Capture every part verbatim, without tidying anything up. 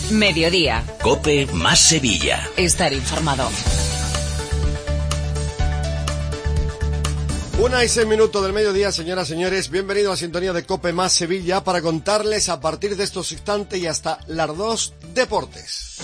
Mediodía. COPE más Sevilla. Estar informado. Una y seis minutos del mediodía, señoras y señores. Bienvenidos a la sintonía de COPE más Sevilla para contarles a partir de estos instantes y hasta las dos deportes.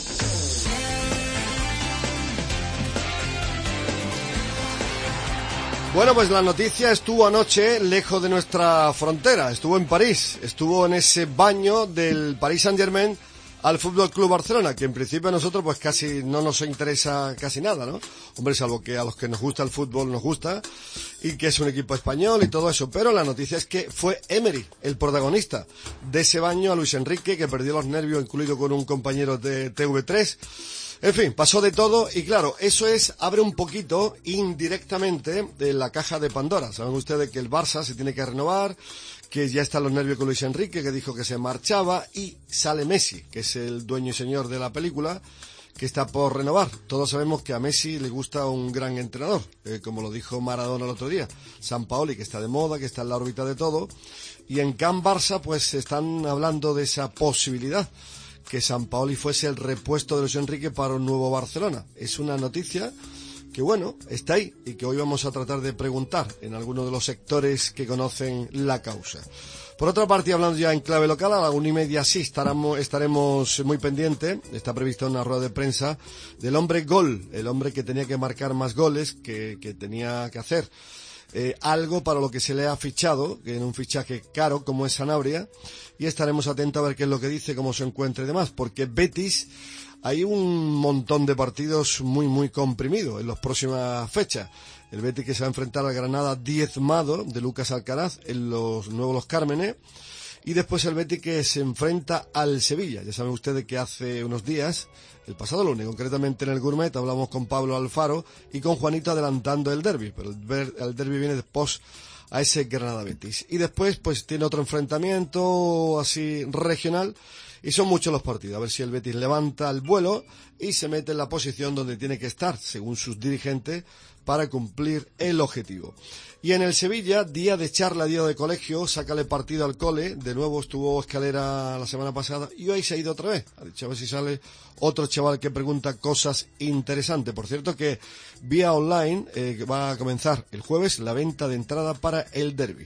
Bueno, pues la noticia estuvo anoche lejos de nuestra frontera, estuvo en París, estuvo en ese baño del Paris Saint-Germain al Fútbol Club Barcelona, que en principio a nosotros pues casi no nos interesa casi nada, ¿no? Hombre, salvo que a los que nos gusta el fútbol nos gusta, y que es un equipo español y todo eso, pero la noticia es que fue Emery el protagonista de ese baño a Luis Enrique, que perdió los nervios, incluido con un compañero de T V tres. En fin, pasó de todo y claro, eso es, abre un poquito indirectamente de la caja de Pandora. Saben ustedes que el Barça se tiene que renovar, que ya están los nervios con Luis Enrique, que dijo que se marchaba, y sale Messi, que es el dueño y señor de la película, que está por renovar. Todos sabemos que a Messi le gusta un gran entrenador, eh, como lo dijo Maradona el otro día. Sampaoli, que está de moda, que está en la órbita de todo, y en Can Barça pues están hablando de esa posibilidad, que Sampaoli fuese el repuesto de Luis Enrique para un nuevo Barcelona. Es una noticia que, bueno, está ahí y que hoy vamos a tratar de preguntar en algunos de los sectores que conocen la causa. Por otra parte, hablando ya en clave local, a la una y media sí estaremos, estaremos muy pendientes. Está prevista una rueda de prensa del hombre gol, el hombre que tenía que marcar más goles, que, que tenía que hacer eh, algo para lo que se le ha fichado, que en un fichaje caro como es Sanabria, y estaremos atentos a ver qué es lo que dice, cómo se encuentra y demás, porque Betis, hay un montón de partidos muy, muy comprimidos en las próximas fechas. El Betis que se va a enfrentar al Granada diezmado de Lucas Alcaraz en los Nuevos Los Cármenes. Y después el Betis que se enfrenta al Sevilla. Ya saben ustedes que hace unos días, el pasado lunes, concretamente en el Gourmet, hablamos con Pablo Alfaro y con Juanito adelantando el derbi. Pero el, ver, el derbi viene después a ese Granada Betis. Y después pues tiene otro enfrentamiento así regional. Y son muchos los partidos, a ver si el Betis levanta el vuelo y se mete en la posición donde tiene que estar, según sus dirigentes, para cumplir el objetivo. Y en el Sevilla, día de charla, día de colegio, sácale partido al cole, de nuevo estuvo Escalera la semana pasada y hoy se ha ido otra vez. Ha dicho a ver si sale otro chaval que pregunta cosas interesantes. Por cierto que vía online eh, va a comenzar el jueves la venta de entrada para el derbi.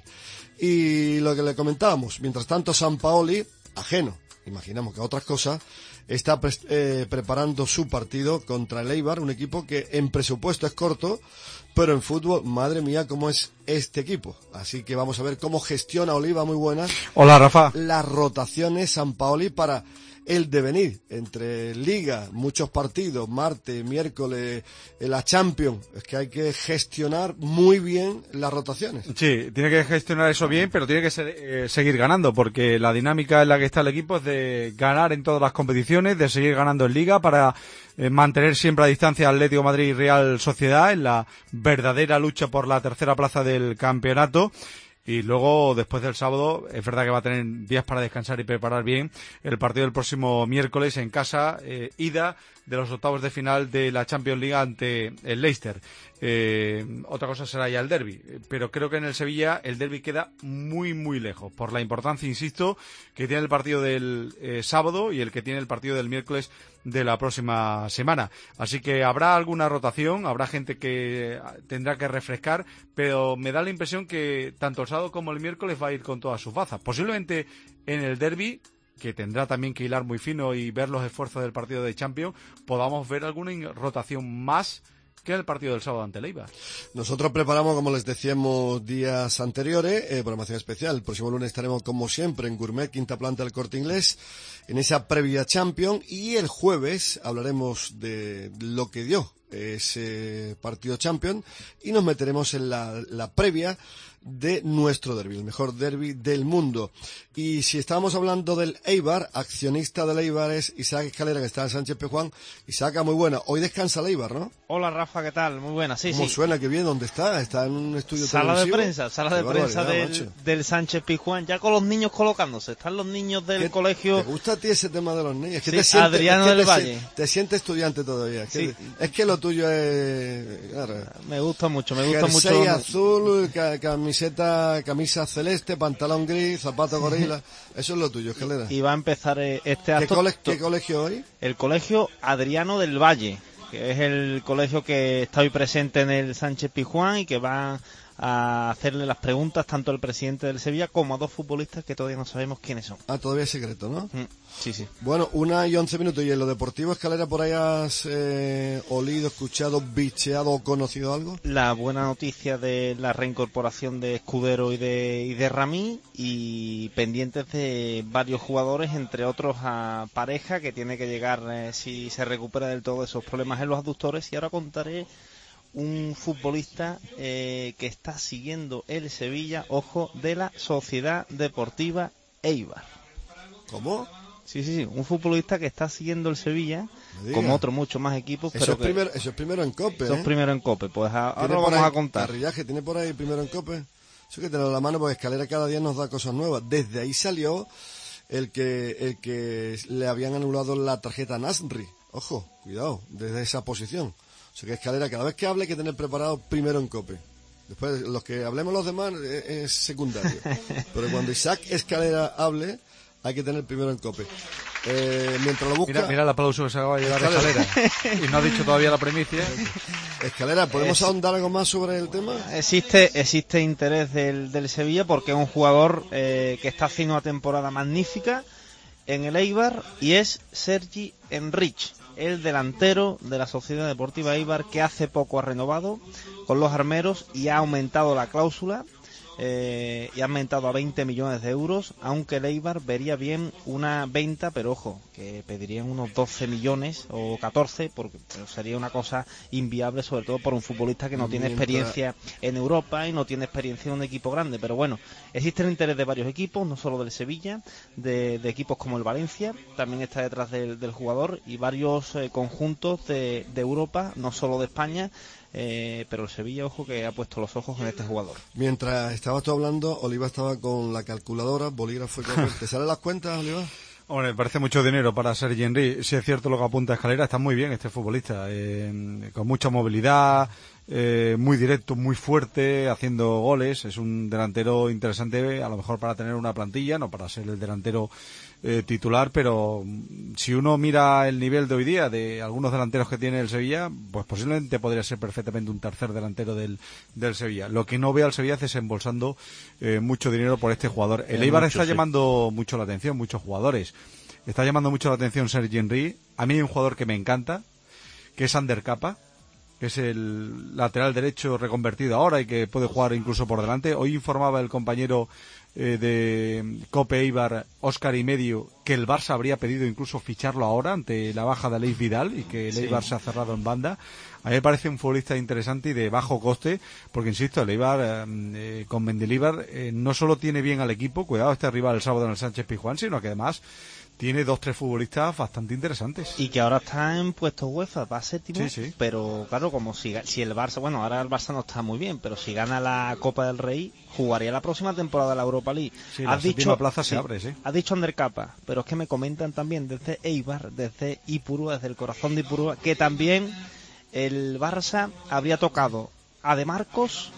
Y lo que le comentábamos, mientras tanto Sampaoli, ajeno, imaginamos que a otras cosas, está pre eh, preparando su partido contra el Eibar, un equipo que en presupuesto es corto, pero en fútbol, madre mía, cómo es este equipo. Así que vamos a ver cómo gestiona Oliva, muy buenas. Hola, Rafa. Las rotaciones Sampaoli para el devenir entre Liga, muchos partidos, martes, miércoles, la Champions. Es que hay que gestionar muy bien las rotaciones. Sí, tiene que gestionar eso bien, pero tiene que ser, eh, seguir ganando, porque la dinámica en la que está el equipo es de ganar en todas las competiciones, de seguir ganando en Liga para eh, mantener siempre a distancia Atlético de Madrid y Real Sociedad en la verdadera lucha por la tercera plaza del campeonato. Y luego, después del sábado, es verdad que va a tener días para descansar y preparar bien el partido del próximo miércoles en casa, eh, ida de los octavos de final de la Champions League ante el Leicester. Eh, otra cosa será ya el derbi, pero creo que en el Sevilla el derbi queda muy muy lejos por la importancia, insisto, que tiene el partido del eh, sábado y el que tiene el partido del miércoles de la próxima semana. Así que habrá alguna rotación, habrá gente que tendrá que refrescar, pero me da la impresión que tanto el sábado como el miércoles va a ir con todas sus bazas. Posiblemente en el derbi, que tendrá también que hilar muy fino y ver los esfuerzos del partido de Champions, podamos ver alguna rotación más que el partido del sábado ante el Eibar. Nosotros preparamos, como les decíamos días anteriores, eh, programación especial. El próximo lunes estaremos, como siempre, en Gourmet, quinta planta del Corte Inglés, en esa previa Champions, y el jueves hablaremos de lo que dio ese partido Champions y nos meteremos en la, la previa de nuestro derbi, el mejor derbi del mundo. Y si estábamos hablando del Eibar, accionista del Eibar es Isaac Escalera, que está en Sánchez Pizjuán. Isaac, muy buena. Hoy descansa el Eibar, ¿no? Hola, Rafa, ¿qué tal? Muy buena, sí, ¿Cómo sí. suena? Qué bien, ¿dónde está? Está en un estudio sala televisivo. de prensa, sala de prensa del, del Sánchez Pizjuán, ya con los niños colocándose. Están los niños del colegio. ¿Te gusta a ti ese tema de los niños? Es que sí, te sientes, Adriano es que del te, Valle. Te sientes estudiante todavía. Es que, sí. es que lo tuyo es... Claro, me gusta mucho, me gusta jersey mucho. azul, camiseta camiseta, camisa celeste, pantalón gris, zapato gorila. Eso es lo tuyo, Escalera. Y va a empezar este acto. ¿Qué, cole ¿Qué colegio hoy? El colegio Adriano del Valle, que es el colegio que está hoy presente en el Sánchez Pizjuán y que va a hacerle las preguntas tanto al presidente del Sevilla como a dos futbolistas que todavía no sabemos quiénes son. Ah, todavía es secreto, ¿no? Mm, sí, sí. Bueno, una y once minutos. ¿Y en lo deportivo, Escalera, por ahí has eh, olido, escuchado, bicheado o conocido algo? La buena noticia de la reincorporación de Escudero y de, y de Ramí, y pendientes de varios jugadores, entre otros a Pareja, que tiene que llegar eh, si se recupera del todo esos problemas en los aductores. Y ahora contaré un futbolista eh, que está siguiendo el Sevilla, ojo, de la Sociedad Deportiva Eibar. ¿Cómo? Sí, sí, sí, un futbolista que está siguiendo el Sevilla, como otros muchos más equipos. Eso, pero es, que, primero, eso es primero en COPE, Eso ¿eh? es primero en COPE, pues a, ahora lo por vamos ahí, a contar. Carrillaje, ¿tiene por ahí primero en COPE? Eso que tenerlo a la mano, porque Escalera cada día nos da cosas nuevas. Desde ahí salió el que, el que le habían anulado la tarjeta a Nasri. Ojo, cuidado, desde esa posición. O sea que Escalera, cada vez que hable hay que tener preparado primero en COPE. Después, los que hablemos los demás es, es secundario. Pero cuando Isaac Escalera hable, hay que tener primero en COPE. Eh, mientras lo busca... Mira, mira el aplauso que se va a llevar Escalera. Escalera. Y no ha dicho todavía la primicia. Escalera, ¿podemos Es... ahondar algo más sobre el tema? Existe existe interés del, del Sevilla porque es un jugador eh, que está haciendo una temporada magnífica en el Eibar, y es Sergi Enrich, el delantero de la Sociedad Deportiva Eibar, que hace poco ha renovado con los armeros y ha aumentado la cláusula eh, y ha aumentado a veinte millones de euros, aunque el Eibar vería bien una venta, pero ojo, que pedirían unos doce millones o catorce, porque sería una cosa inviable, sobre todo por un futbolista que no tiene experiencia en Europa y no tiene experiencia en un equipo grande. Pero bueno, existe el interés de varios equipos, no solo del Sevilla, de, de equipos como el Valencia, también está detrás del, del jugador, y varios eh, conjuntos de, de Europa, no solo de España. Eh, pero el Sevilla, ojo, que ha puesto los ojos en este jugador. Mientras estabas tú hablando, Oliva estaba con la calculadora, bolígrafo y papel. ¿Te salen las cuentas, Oliva? Hombre, me parece mucho dinero para Sergi Henry. Si es cierto lo que apunta Escalera, está muy bien este futbolista, eh, con mucha movilidad, eh, muy directo, muy fuerte, haciendo goles. Es un delantero interesante, a lo mejor para tener una plantilla, no para ser el delantero eh, titular, pero si uno mira el nivel de hoy día de algunos delanteros que tiene el Sevilla, pues posiblemente podría ser perfectamente un tercer delantero del, del Sevilla. Lo que no veo al Sevilla es desembolsando eh, mucho dinero por este jugador. El Eibar está sí. llamando mucho la atención, muchos jugadores. Está llamando mucho la atención Sergi Henry. A mí hay un jugador que me encanta, que es Ander Capa, que es el lateral derecho reconvertido ahora y que puede jugar incluso por delante. Hoy informaba el compañero eh, de COPE Eibar, Óscar y Medio, que el Barça habría pedido incluso ficharlo ahora ante la baja de Aleix Vidal y que el sí. Eibar se ha cerrado en banda. A mí me parece un futbolista interesante y de bajo coste, porque insisto, el Eibar eh, con Mendilibar eh, no solo tiene bien al equipo, cuidado este rival el sábado en el Sánchez Pizjuán, sino que además tiene dos, tres futbolistas bastante interesantes. Y que ahora está en puestos UEFA, va séptimo, sí, sí. Pero claro, como si, si el Barça, bueno, ahora el Barça no está muy bien, pero si gana la Copa del Rey, jugaría la próxima temporada de la Europa League. Sí, has la dicho, plaza sí, se abre, sí. Has dicho Ander Capa, pero es que me comentan también desde Eibar, desde Ipurúa, desde el corazón de Ipurúa, que también el Barça habría tocado a De Marcos,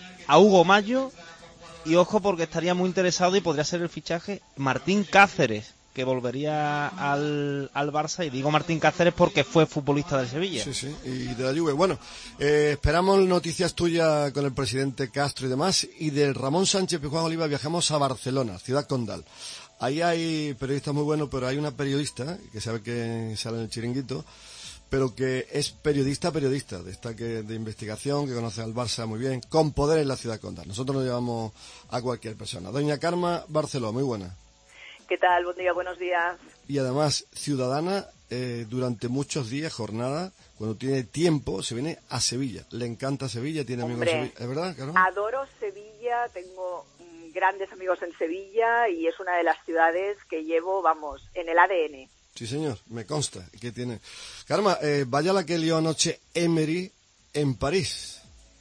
a Hugo Mayo, y ojo porque estaría muy interesado y podría ser el fichaje Martín Cáceres, que volvería al, al Barça, y digo Martín Cáceres porque fue futbolista del Sevilla. Sí, sí, y de la Juve. Bueno, eh, esperamos noticias tuyas con el presidente Castro y demás, y del Ramón Sánchez Pizjuán Oliva viajamos a Barcelona, Ciudad Condal. Ahí hay periodistas muy buenos, pero hay una periodista, que sabe que sale en el chiringuito, pero que es periodista, periodista, de esta que de investigación, que conoce al Barça muy bien, con poder en la Ciudad Condal. Nosotros nos llevamos a cualquier persona. Doña Carma Barceló, muy buena. ¿Qué tal? Buen día, buenos días. Y además, ciudadana, eh, durante muchos días, jornada, cuando tiene tiempo, se viene a Sevilla. Le encanta Sevilla, tiene Hombre, amigos en Sevilla. ¿Es verdad, Carol? Adoro Sevilla, tengo mm, grandes amigos en Sevilla y es una de las ciudades que llevo, vamos, en el A D N. Sí, señor, me consta que tiene. Carma, eh, vaya la que lió anoche Emery en París.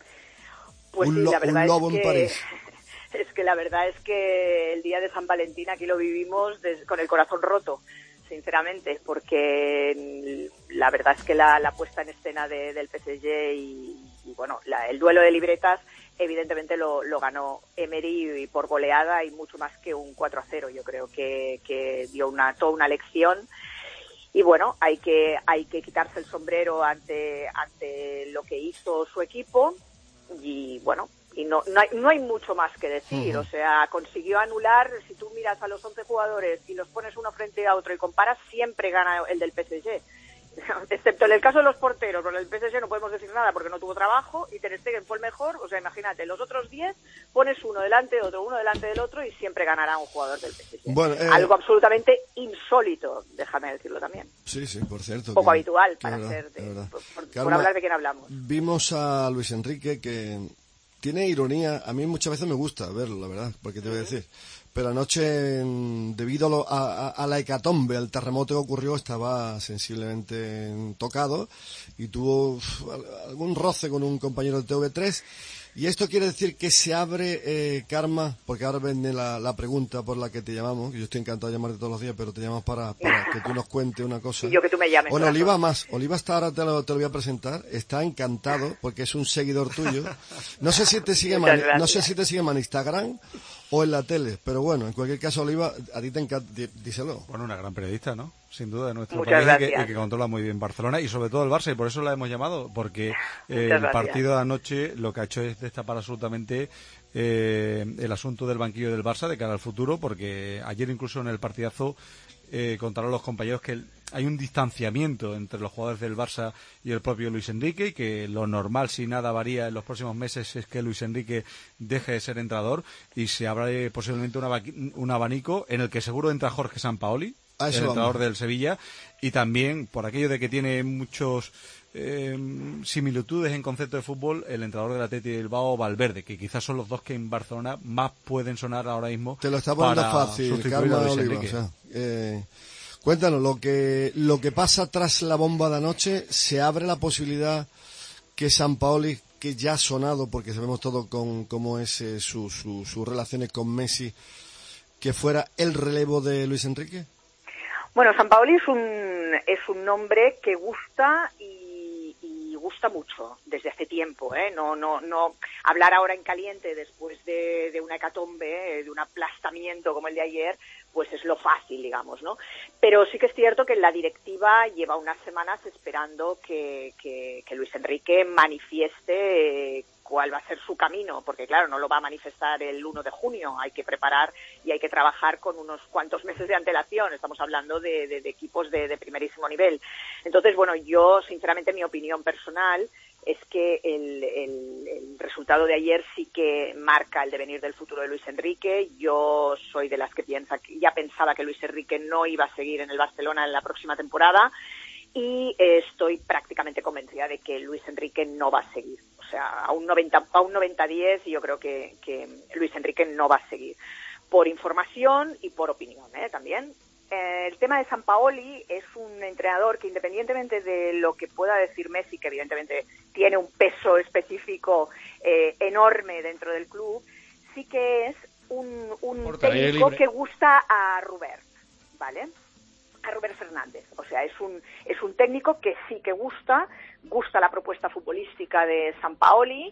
Pues un sí, lo, la verdad un lobo es en que... París. Es que la verdad es que el día de San Valentín aquí lo vivimos des, con el corazón roto, sinceramente, porque la verdad es que la, la puesta en escena de, del P S G y, y bueno, la, el duelo de libretas evidentemente lo, lo ganó Emery y por goleada y mucho más que un cuatro a cero. Yo creo que, que dio una toda una lección. Y bueno, hay que hay que quitarse el sombrero ante ante lo que hizo su equipo y bueno, y no no hay, no hay mucho más que decir. Uh-huh. O sea, consiguió anular, si tú miras a los once jugadores y los pones uno frente a otro y comparas, siempre gana el del P S G. Excepto en el caso de los porteros, con el P S G no podemos decir nada porque no tuvo trabajo y Ter Stegen fue el mejor. O sea, imagínate, los otros diez pones uno delante de otro, uno delante del otro y siempre ganará un jugador del P S G. Bueno, eh, algo absolutamente insólito, déjame decirlo también. Sí, sí, por cierto. Poco que, habitual que para verdad, ser, de, por, por, Karma, por hablar de quién hablamos. Vimos a Luis Enrique que tiene ironía, a mí muchas veces me gusta verlo, la verdad, porque te voy a decir. Pero anoche, debido a, lo, a, a la hecatombe, al terremoto que ocurrió, estaba sensiblemente tocado y tuvo uf, algún roce con un compañero de T V tres. Y esto quiere decir que se abre, eh, Karma, porque ahora viene la, la pregunta por la que te llamamos, que yo estoy encantado de llamarte todos los días, pero te llamamos para, para que tú nos cuentes una cosa. Y yo que tú me llames. Bueno, Oliva más. Oliva está ahora, te lo, te lo voy a presentar. Está encantado porque es un seguidor tuyo. No sé si te sigue, man, no sé si te sigue en Instagram o en la tele, pero bueno, en cualquier caso, Oliva, a ti te encanta, díselo. Bueno, una gran periodista, ¿no? Sin duda, de nuestro Muchas país y que, y que controla muy bien Barcelona y sobre todo el Barça, y por eso la hemos llamado, porque eh, el partido de anoche lo que ha hecho es destapar absolutamente eh, el asunto del banquillo del Barça de cara al futuro, porque ayer incluso en el partidazo eh, contaron los compañeros que el, hay un distanciamiento entre los jugadores del Barça y el propio Luis Enrique, y que lo normal, si nada varía en los próximos meses, es que Luis Enrique deje de ser entrenador y se abre posiblemente una, un abanico en el que seguro entra Jorge Sampaoli, el entrenador vamos. del Sevilla, y también por aquello de que tiene muchos eh, similitudes en concepto de fútbol, el entrenador del Athletic de Bilbao, Valverde, que quizás son los dos que en Barcelona más pueden sonar ahora mismo. Te lo está poniendo fácil, Karma Oliva, o sea, eh, cuéntanos lo que lo que pasa tras la bomba de anoche. Se abre la posibilidad que Sampaoli, que ya ha sonado porque sabemos todo con cómo es eh, su, su, sus relaciones con Messi, que fuera el relevo de Luis Enrique. Bueno, Sampaoli es un es un nombre que gusta y, y gusta mucho desde hace tiempo, ¿eh? No no no hablar ahora en caliente después de, de una hecatombe, de un aplastamiento como el de ayer, pues es lo fácil, digamos, ¿no? Pero sí que es cierto que la directiva lleva unas semanas esperando que, que, que Luis Enrique manifieste eh, cuál va a ser su camino, porque claro, no lo va a manifestar el uno de junio, hay que preparar y hay que trabajar con unos cuantos meses de antelación, estamos hablando de, de, de equipos de, de primerísimo nivel. Entonces, bueno, yo, sinceramente, mi opinión personal es que el, el, el resultado de ayer sí que marca el devenir del futuro de Luis Enrique. Yo soy de las que piensa, que ya pensaba que Luis Enrique no iba a seguir en el Barcelona en la próxima temporada, y eh, estoy prácticamente convencida de que Luis Enrique no va a seguir. O sea, a un noventa a un noventa diez yo creo que, que Luis Enrique no va a seguir. Por información y por opinión, ¿eh? También. Eh, el tema de Sampaoli es un entrenador que, independientemente de lo que pueda decir Messi, que evidentemente tiene un peso específico eh, enorme dentro del club, sí que es un, un técnico que gusta a Robert, ¿vale? A Robert Fernández. O sea, es un es un técnico que sí que gusta, gusta la propuesta futbolística de Sampaoli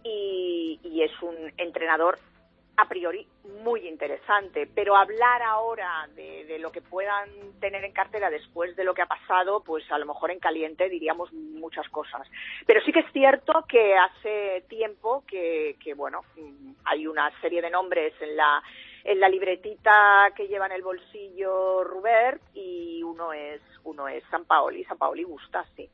y, y es un entrenador a priori muy interesante, pero hablar ahora de, de lo que puedan tener en cartera después de lo que ha pasado, pues a lo mejor en caliente diríamos muchas cosas. Pero sí que es cierto que hace tiempo que, que bueno, hay una serie de nombres en la en la libretita que lleva en el bolsillo Robert, y uno es uno es Sampaoli. Sampaoli gusta, sí.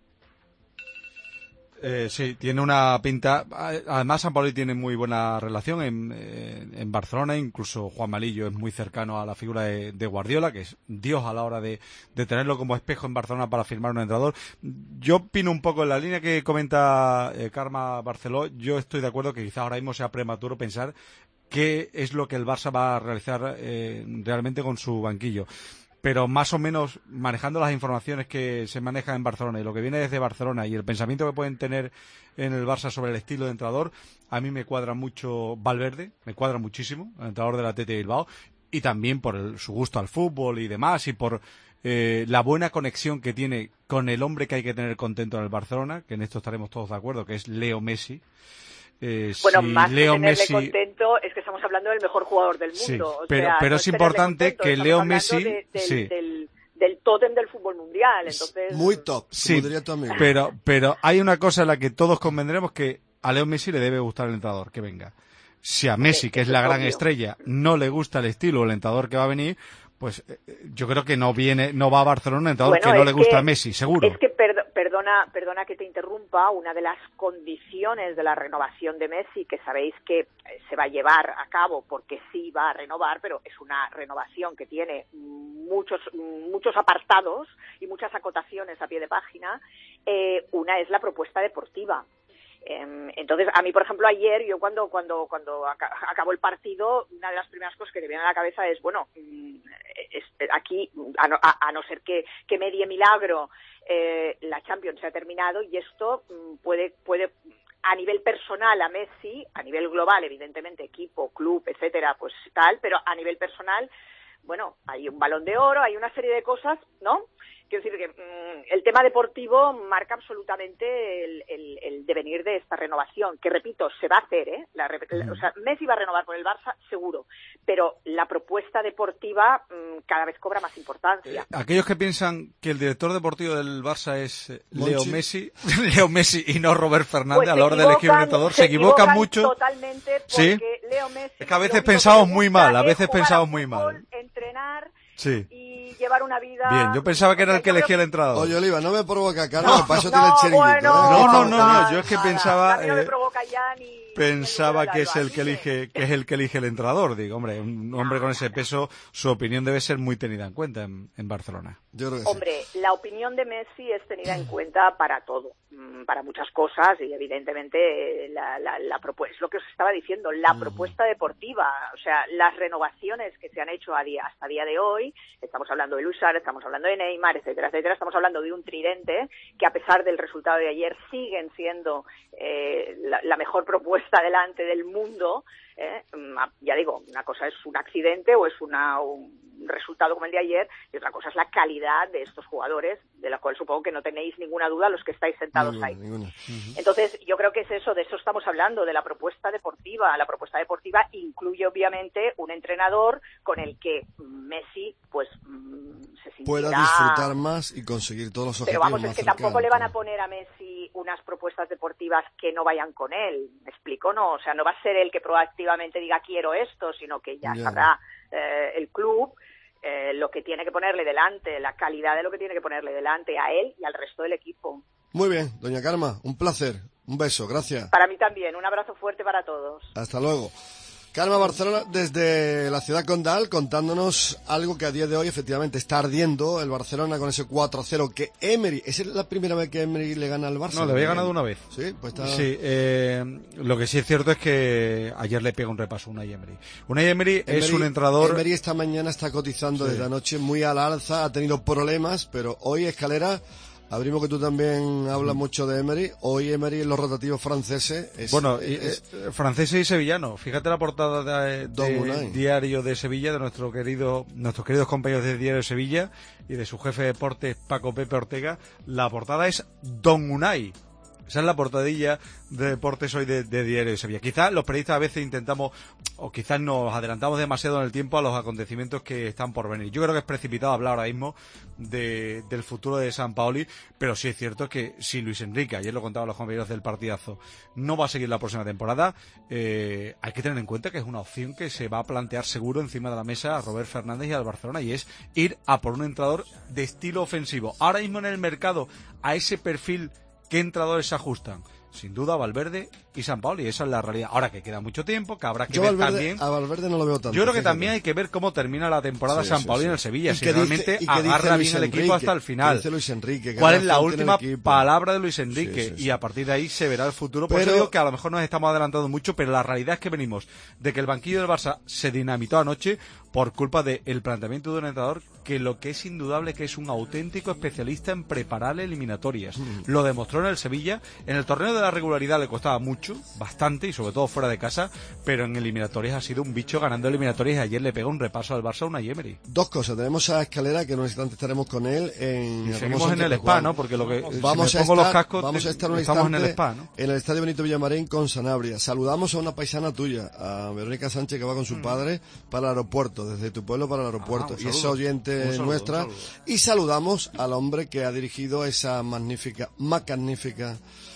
Eh, sí, tiene una pinta. Además, Sampaoli tiene muy buena relación en, en, en Barcelona. Incluso Juan Malillo es muy cercano a la figura de, de Guardiola, que es Dios a la hora de, de tenerlo como espejo en Barcelona para firmar un entrenador. Yo opino un poco en la línea que comenta eh, Karma Barceló. Yo estoy de acuerdo que quizás ahora mismo sea prematuro pensar qué es lo que el Barça va a realizar eh, realmente con su banquillo. Pero más o menos manejando las informaciones que se manejan en Barcelona y lo que viene desde Barcelona y el pensamiento que pueden tener en el Barça sobre el estilo de entrenador, a mí me cuadra mucho Valverde, me cuadra muchísimo, el entrenador del Athletic de Bilbao, y también por el, su gusto al fútbol y demás, y por eh, la buena conexión que tiene con el hombre que hay que tener contento en el Barcelona, que en esto estaremos todos de acuerdo, que es Leo Messi. eh, bueno, si más Leo que tenerle Messi... contento es que estamos hablando del mejor jugador del mundo. Sí, o pero, sea, pero no es es tenerle importante contento, que estamos Leo hablando Messi... de- del, sí. del, del tótem del fútbol mundial, entonces... Muy top, como Sí, diría tu amigo. pero, pero hay una cosa en la que todos convendremos, que a Leo Messi le debe gustar el entrenador que venga. Si a Messi, que es eso la es gran obvio. estrella, no le gusta el estilo o el entrenador que va a venir, pues eh, yo creo que no viene, no va a Barcelona un entrenador Bueno, que no es le gusta que- a Messi, seguro. Es que, perdo- perdona, perdona que te interrumpa, una de las condiciones de la renovación de Messi, que sabéis que eh, se va a llevar a cabo porque sí va a renovar, pero es una renovación que tiene muchos, muchos apartados y muchas acotaciones a pie de página, eh, una es la propuesta deportiva. Eh, entonces, a mí, por ejemplo, ayer, yo cuando cuando cuando aca- acabó el partido, una de las primeras cosas que te viene a la cabeza es, bueno, mm, es, aquí, a no, a, a no ser que, que medie milagro, eh, la Champions se ha terminado y esto mm, puede puede a nivel personal a Messi, a nivel global, evidentemente, equipo, club, etcétera, pues tal, pero a nivel personal, bueno, hay un Balón de Oro, hay una serie de cosas, ¿no? Quiero decir que mmm, el tema deportivo marca absolutamente el, el, el devenir de esta renovación, que repito, se va a hacer, ¿eh? La, la, o sea, Messi va a renovar con el Barça, seguro, pero la propuesta deportiva mmm, cada vez cobra más importancia. Aquellos que piensan que el director deportivo del Barça es eh, Monchi. Leo Messi, Leo Messi y no Robert Fernández Pues a se la hora de elegir un equivocan- entrenador, se se equivocan mucho. totalmente porque Sí. Leo Messi, Es que a lo veces único que pensamos le muy gusta mal, a es veces jugar pensamos al muy fútbol, mal. entrenar Sí. y llevar una vida... Bien, yo pensaba que era el que O sea, yo elegía el creo- entrenador. Oye, Oliva, no me provoca, Carlos, para eso tiene el No, chiringuito. bueno, ¿eh? No, no, no, nada, no, yo es que nada. pensaba, A mí no me eh, provoca ya ni... Pensaba ni que es el que Así elige, que es el que elige el entrenador. Digo, hombre, un hombre con ese peso, su opinión debe ser muy tenida en cuenta en, en Barcelona. Yo creo que sí. Hombre, la opinión de Messi es tenida en cuenta para todo, mm, para muchas cosas y evidentemente eh, la, la, la propuesta, es lo que os estaba diciendo, la propuesta deportiva, o sea, las renovaciones que se han hecho a día, hasta día de hoy, estamos hablando de Luis Suárez, estamos hablando de Neymar, etcétera, etcétera, estamos hablando de un tridente que a pesar del resultado de ayer siguen siendo eh, la, la mejor propuesta delante del mundo. ¿Eh? Ya digo, una cosa es un accidente o es una, un resultado como el de ayer y otra cosa es la calidad de estos jugadores, de la cual supongo que no tenéis ninguna duda los que estáis sentados Ninguna, ahí. ninguna. Entonces, yo creo que es eso, de eso estamos hablando, de la propuesta deportiva. La propuesta deportiva incluye, obviamente, un entrenador con el que Messi, pues, se sintiera... Pueda disfrutar más y conseguir todos los Pero objetivos vamos, es más que tampoco cercanos, le van a claro. poner a Messi unas propuestas deportivas que no vayan con él. ¿Me explico? No, o sea, no va a ser el que proactivamente diga quiero esto, sino que ya Ya. sabrá eh, el club eh, lo que tiene que ponerle delante, la calidad de lo que tiene que ponerle delante a él y al resto del equipo. Muy bien, doña Karma, un placer. Un beso, gracias. Para mí también, un abrazo fuerte para todos. Hasta luego. Karma Barcelona desde la ciudad condal contándonos algo que a día de hoy efectivamente está ardiendo el Barcelona con ese cuatro a cero que Emery, ¿es la primera vez que Emery le gana al Barça? No, le había ganado una vez. Sí, pues está... Sí, eh, lo que sí es cierto es que ayer le pega un repaso a Unai Emery. Unai Emery, es Emery- un entrenador... Emery esta mañana está cotizando Sí. desde anoche muy al alza, ha tenido problemas, pero hoy Escalera, abrimos que tú también hablas mucho de Emery, hoy Emery en los rotativos franceses es, Bueno, y, es- eh, franceses y sevillanos. Fíjate la portada de, Don de Unai. Diario de Sevilla, de nuestro querido, nuestros queridos compañeros de Diario de Sevilla y de su jefe de deportes, Paco Pepe Ortega. La portada es Don Unai. Esa es la portadilla de deportes hoy de, de Diario de Sevilla. Quizás los periodistas a veces intentamos, o quizás nos adelantamos demasiado en el tiempo a los acontecimientos que están por venir. Yo creo que es precipitado hablar ahora mismo de, del futuro de Sampaoli, pero sí es cierto que si Luis Enrique, ayer lo contaban los compañeros del partidazo, no va a seguir la próxima temporada, eh, hay que tener en cuenta que es una opción que se va a plantear seguro encima de la mesa a Robert Fernández y al Barcelona, y es ir a por un entrenador de estilo ofensivo. Ahora mismo en el mercado, a ese perfil, ¿qué entrenadores se ajustan? Sin duda Valverde y Sampaoli, esa es la realidad. Ahora que queda mucho tiempo, que habrá que Yo ver Valverde, también. a Valverde no lo veo tanto. Yo creo que fíjate. también hay que ver cómo termina la temporada Sí, Sampaoli sí, en sí. el Sevilla, ¿Y si qué dice- realmente y qué dice agarra Luis bien el equipo Enrique? hasta el ¿Qué final. dice Luis Enrique? ¿Qué ¿Cuál es la relación tiene el última equipo? palabra de Luis Enrique? Sí, sí, sí. Y a partir de ahí se verá el futuro. Por Pero- eso digo que a lo mejor nos estamos adelantando mucho, pero la realidad es que venimos de que el banquillo del Barça se dinamitó anoche por culpa del planteamiento de un entrenador que lo que es indudable que es un auténtico especialista en preparar eliminatorias. Mm. Lo demostró en el Sevilla. En el torneo de la regularidad le costaba mucho, bastante, y sobre todo fuera de casa, pero en eliminatorias ha sido un bicho ganando eliminatorias, y ayer le pegó un repaso al Barça a Unai Emery. Dos cosas, tenemos a Escalera, que en un instante estaremos con él en... Y seguimos en el spa, ¿no? Porque lo que... Vamos, si a, me pongo estar, los cascos, vamos a estar un estamos instante en el spa, ¿no? En el Estadio Benito Villamarín con Sanabria. Saludamos a una paisana tuya, a Verónica Sánchez, que va con su mm. padre para el aeropuerto, desde tu pueblo para el aeropuerto, ah, y es oyente saludo, nuestra. Y saludamos al hombre que ha dirigido esa magnífica, magnífica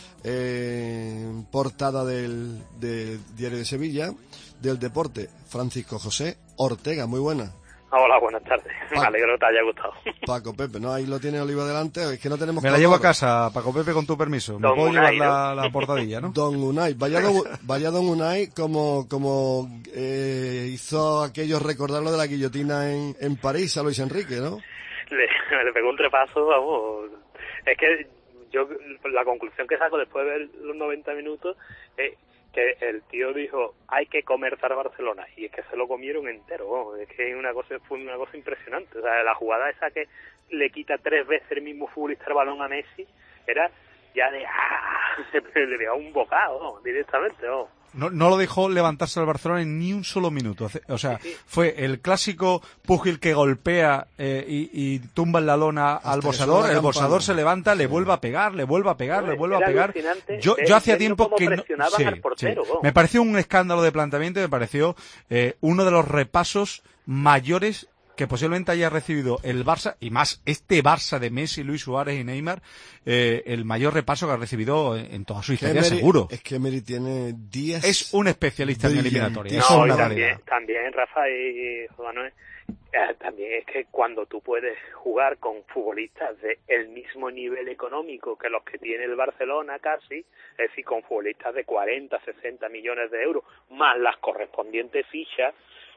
eh, portada del, del Diario de Sevilla, del deporte, Francisco José Ortega. Muy buena. Hola, buenas tardes. Paco, me alegro que te haya gustado. Paco Pepe, ¿no? Ahí lo tiene Oliva delante, es que no tenemos... Me la llevo a casa, Paco Pepe, con tu permiso. Me Don puedo Unai, llevar ¿no? la, la portadilla, ¿no? Don Unai, vaya don, vaya don Unai, como, como eh, hizo aquellos recordarlo de la guillotina en, en París a Luis Enrique, ¿no? Le, le pegó un repaso, vamos. Es que yo, la conclusión que saco después de ver los noventa minutos es que el tío dijo, hay que comerciar Barcelona, y es que se lo comieron entero, vamos. Es que una cosa, fue una cosa impresionante. O sea, la jugada esa que le quita tres veces el mismo futbolista el balón a Messi, era ya de, ¡ah! Le pegaba un bocado, vamos, directamente, vamos. No, no lo dejó levantarse al Barcelona en ni un solo minuto. O sea, sí, sí. Fue el clásico púgil que golpea eh, y, y tumba en la lona hasta al boxador. El boxador se levanta, sí. le vuelve a pegar, le vuelve a pegar, no, le vuelve a pegar. Yo, yo hacía tiempo que no, sí, al portero, sí. Me pareció un escándalo de planteamiento, me pareció eh, uno de los repasos mayores que posiblemente haya recibido el Barça, y más este Barça de Messi, Luis Suárez y Neymar, eh, el mayor repaso que ha recibido en, en toda su historia, Emery, seguro. Es que Emery tiene días... Es un especialista en eliminatoria. No, es una y también, realidad. también, Rafa y Juan, eh, también es que cuando tú puedes jugar con futbolistas de el mismo nivel económico que los que tiene el Barcelona casi, es decir, con futbolistas de cuarenta, sesenta millones de euros, más las correspondientes fichas,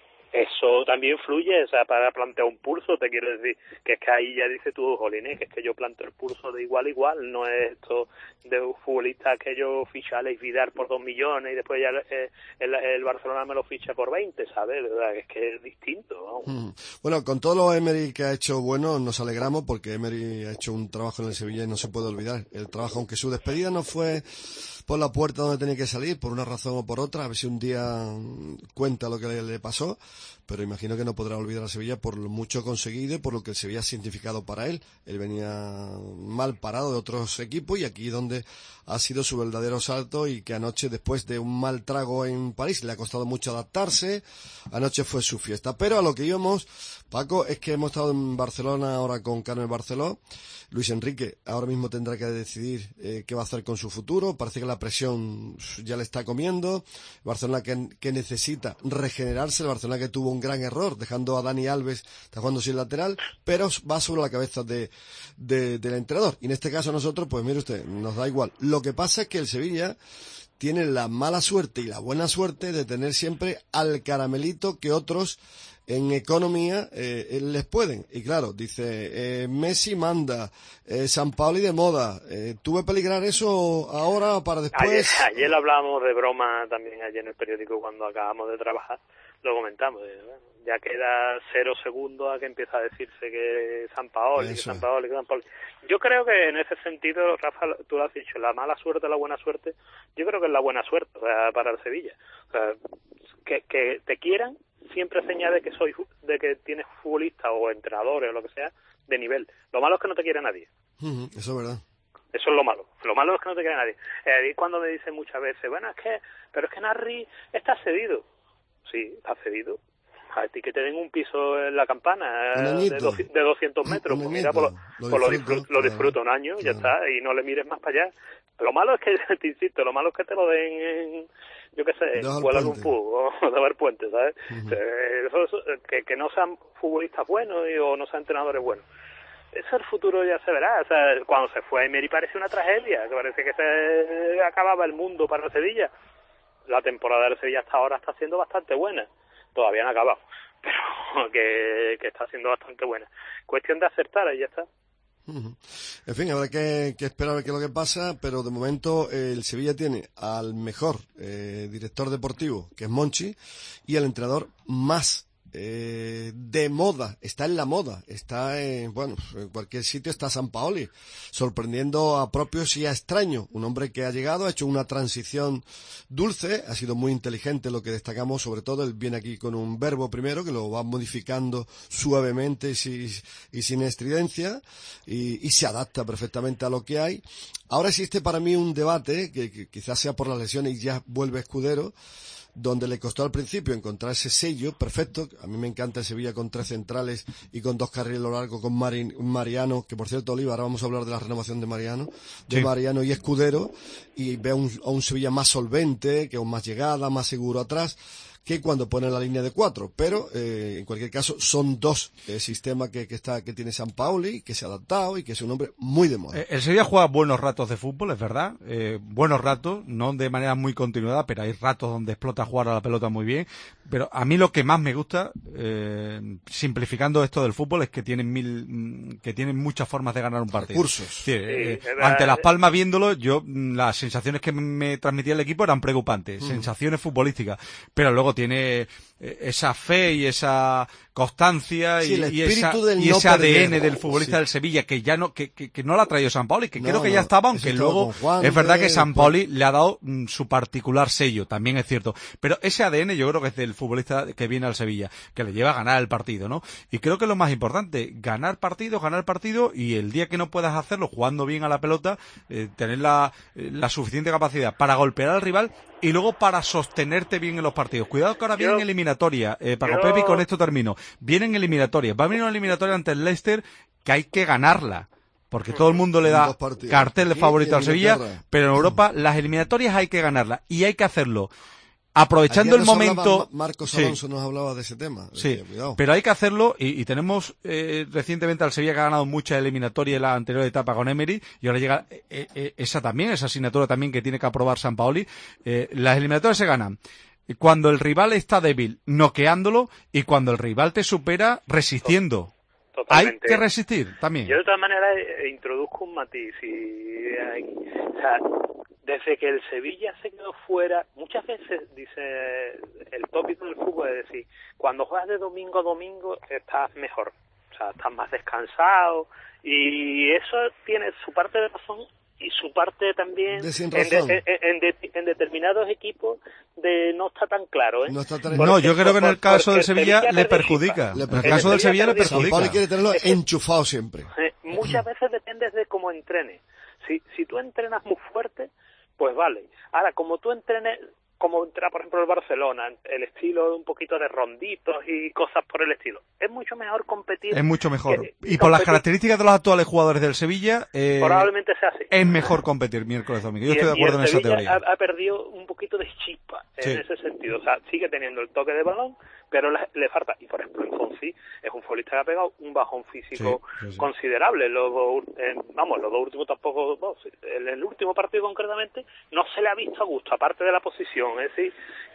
eso también fluye, o sea, para plantear un pulso, te quiero decir, que es que ahí ya dice tú, Jolines, que es que yo planteo el pulso de igual a igual, no es esto de un futbolista que yo ficha a Alex Vidal por dos millones y después ya eh, el, el Barcelona me lo ficha por veinte, ¿sabes? Es que es distinto, ¿no? Mm. Bueno, con todo lo Emery que ha hecho bueno, nos alegramos porque Emery ha hecho un trabajo en el Sevilla y no se puede olvidar. El trabajo, aunque su despedida no fue por la puerta donde tenía que salir, por una razón o por otra, a ver si un día cuenta lo que le, le pasó, pero imagino que no podrá olvidar a Sevilla por lo mucho conseguido y por lo que el Sevilla ha significado para él. Él venía mal parado de otros equipos y aquí donde ha sido su verdadero salto, y que anoche, después de un mal trago en París, le ha costado mucho adaptarse. Anoche fue su fiesta. Pero a lo que íbamos, Paco, es que hemos estado en Barcelona ahora con Carmen Barceló. Luis Enrique ahora mismo tendrá que decidir eh, qué va a hacer con su futuro. Parece que la presión ya le está comiendo. Barcelona que, que necesita regenerarse. El Barcelona que tuvo un gran error dejando a Dani Alves, está jugando sin lateral, pero va sobre la cabeza de, de, del entrenador. Y en este caso nosotros, pues mire usted, nos da igual. Lo que pasa es que el Sevilla tiene la mala suerte y la buena suerte de tener siempre al caramelito que otros en economía eh, les pueden. Y claro, dice, eh, Messi manda, eh, San Paoli de moda. Eh, ¿Tú ves peligrar eso ahora para después? Ayer, ayer hablábamos de broma también, ayer en el periódico cuando acabamos de trabajar, lo comentamos. Eh, bueno, ya queda cero segundos a que empieza a decirse que San Paoli, que San Paoli, que San Paoli. Yo creo que en ese sentido, Rafa, tú lo has dicho, la mala suerte, la buena suerte, yo creo que es la buena suerte, o sea, para el Sevilla. O sea, que, que te quieran siempre señala de que soy de que tienes futbolistas o entrenadores o lo que sea de nivel. Lo malo es que no te quiere nadie. Uh-huh, eso es verdad. Eso es lo malo. Lo malo es que no te quiere nadie. Eh, y cuando me dicen muchas veces, bueno, es que, pero es que Narri está cedido. Sí, está cedido. A ti que te den un piso en la Campana eh, de, doci- de doscientos metros, pues mira, pues lo, lo, disfruto, lo disfruto un año, claro. Ya está, y no le mires más para allá. Lo malo es que, te insisto, lo malo es que te lo den en, yo qué sé, en Kuala Lumpur o de ver puente, ¿sabes? Uh-huh. Eso, eso, que, que no sean futbolistas buenos y, o no sean entrenadores buenos. Eso el futuro ya se verá. O sea, cuando se fue Emery parece una tragedia, que parece que se acababa el mundo para el Sevilla. La temporada del Sevilla hasta ahora está siendo bastante buena. Todavía no ha acabado, pero que, que está siendo bastante buena. Cuestión de acertar, ahí ya está. Uh-huh. En fin, habrá que, que esperar a ver qué es lo que pasa, pero de momento eh, el Sevilla tiene al mejor eh, director deportivo, que es Monchi, y al entrenador más eh, de moda, está en la moda, está en, bueno, en cualquier sitio está Sampaoli, sorprendiendo a propios y a extraños, un hombre que ha llegado, ha hecho una transición dulce, ha sido muy inteligente, lo que destacamos sobre todo, él viene aquí con un verbo primero, que lo va modificando suavemente y, si, y sin estridencia, y, y se adapta perfectamente a lo que hay. Ahora existe para mí un debate, que, que quizás sea por las lesiones y ya vuelve Escudero, donde le costó al principio encontrar ese sello perfecto. A mí me encanta el Sevilla con tres centrales y con dos carriles a lo largo, con Mari, Mariano, que por cierto, Oliva, ahora vamos a hablar de la renovación de Mariano, de sí. Mariano y Escudero, y veo un, a un Sevilla más solvente, que con más llegada, más seguro atrás, que cuando pone la línea de cuatro, pero eh, en cualquier caso son dos eh, sistemas que, que está que tiene Sampaoli, que se ha adaptado y que es un hombre muy de moda. El Sevilla juega buenos ratos de fútbol, es verdad, eh, buenos ratos, no de manera muy continuada, pero hay ratos donde explota jugar a la pelota muy bien. Pero a mí lo que más me gusta, eh, simplificando esto del fútbol, es que tienen mil, que tienen muchas formas de ganar un partido. Recursos. Sí, eh, sí, ante Las Palmas viéndolo, yo las sensaciones que me transmitía el equipo eran preocupantes, mm. sensaciones futbolísticas, pero luego tiene esa fe y esa constancia sí, y, y, esa, y no ese A D N del futbolista sí. del Sevilla que ya no que, que, que no lo ha traído Sampaoli, que no, creo que ya estaba, aunque luego Juan, es verdad que Sampaoli pues... le ha dado mm, su particular sello, también es cierto, pero ese A D N yo creo que es del futbolista que viene al Sevilla, que le lleva a ganar el partido, ¿no? Y creo que lo más importante, ganar partido, ganar partido, y el día que no puedas hacerlo jugando bien a la pelota, eh, tener la, la suficiente capacidad para golpear al rival y luego para sostenerte bien en los partidos. Cuidado que ahora vienen eliminatorias, eh, Paco Pepe, y con esto termino. Vienen eliminatorias, va a venir una eliminatoria ante el Leicester que hay que ganarla, porque todo el mundo le da cartel de favorito al Sevilla, pero en Europa las eliminatorias hay que ganarlas, y hay que hacerlo aprovechando el momento. Hablaba, Marcos Alonso sí. nos hablaba de ese tema. Sí, decía, pero hay que hacerlo, y, y tenemos eh, recientemente al Sevilla que ha ganado muchas eliminatorias en la anterior etapa con Emery, y ahora llega eh, eh, esa también, esa asignatura también que tiene que aprobar Sampaoli. Eh, las eliminatorias se ganan cuando el rival está débil, noqueándolo, y cuando el rival te supera, resistiendo. Totalmente. Hay que resistir también. Yo de todas maneras eh, introduzco un matiz. Y, hay, o sea, desde que el Sevilla se quedó fuera, muchas veces dice el tópico del fútbol, es decir, cuando juegas de domingo a domingo estás mejor, o sea, estás más descansado, y eso tiene su parte de razón y su parte también de en, de, en, de, en determinados equipos de no está tan claro, ¿eh? No, está tan... no yo creo que en el caso del Sevilla, Sevilla le perjudica. Le perjudica. En el caso del Sevilla le perjudica. Sampaoli quiere tenerlo enchufado siempre. Eh, muchas veces depende de cómo entrenes. Si, si tú entrenas muy fuerte, pues vale. Ahora, como tú entrenes, como entra, por ejemplo, el Barcelona, el estilo un poquito de ronditos y cosas por el estilo, es mucho mejor competir. Es mucho mejor. Que, y competir. Por las características de los actuales jugadores del Sevilla, eh, probablemente sea así. Es mejor competir miércoles domingo. Yo y estoy de acuerdo en esa teoría. Ha, ha perdido un poquito de chispa en sí. ese sentido. O sea, sigue teniendo el toque de balón, pero le, le falta. Y por ejemplo, Fonsi es un futbolista que ha pegado un bajón físico sí, sí, sí. considerable. Los dos, eh, vamos, los dos últimos tampoco. No, en el último partido concretamente no se le ha visto a gusto, aparte de la posición. Es decir,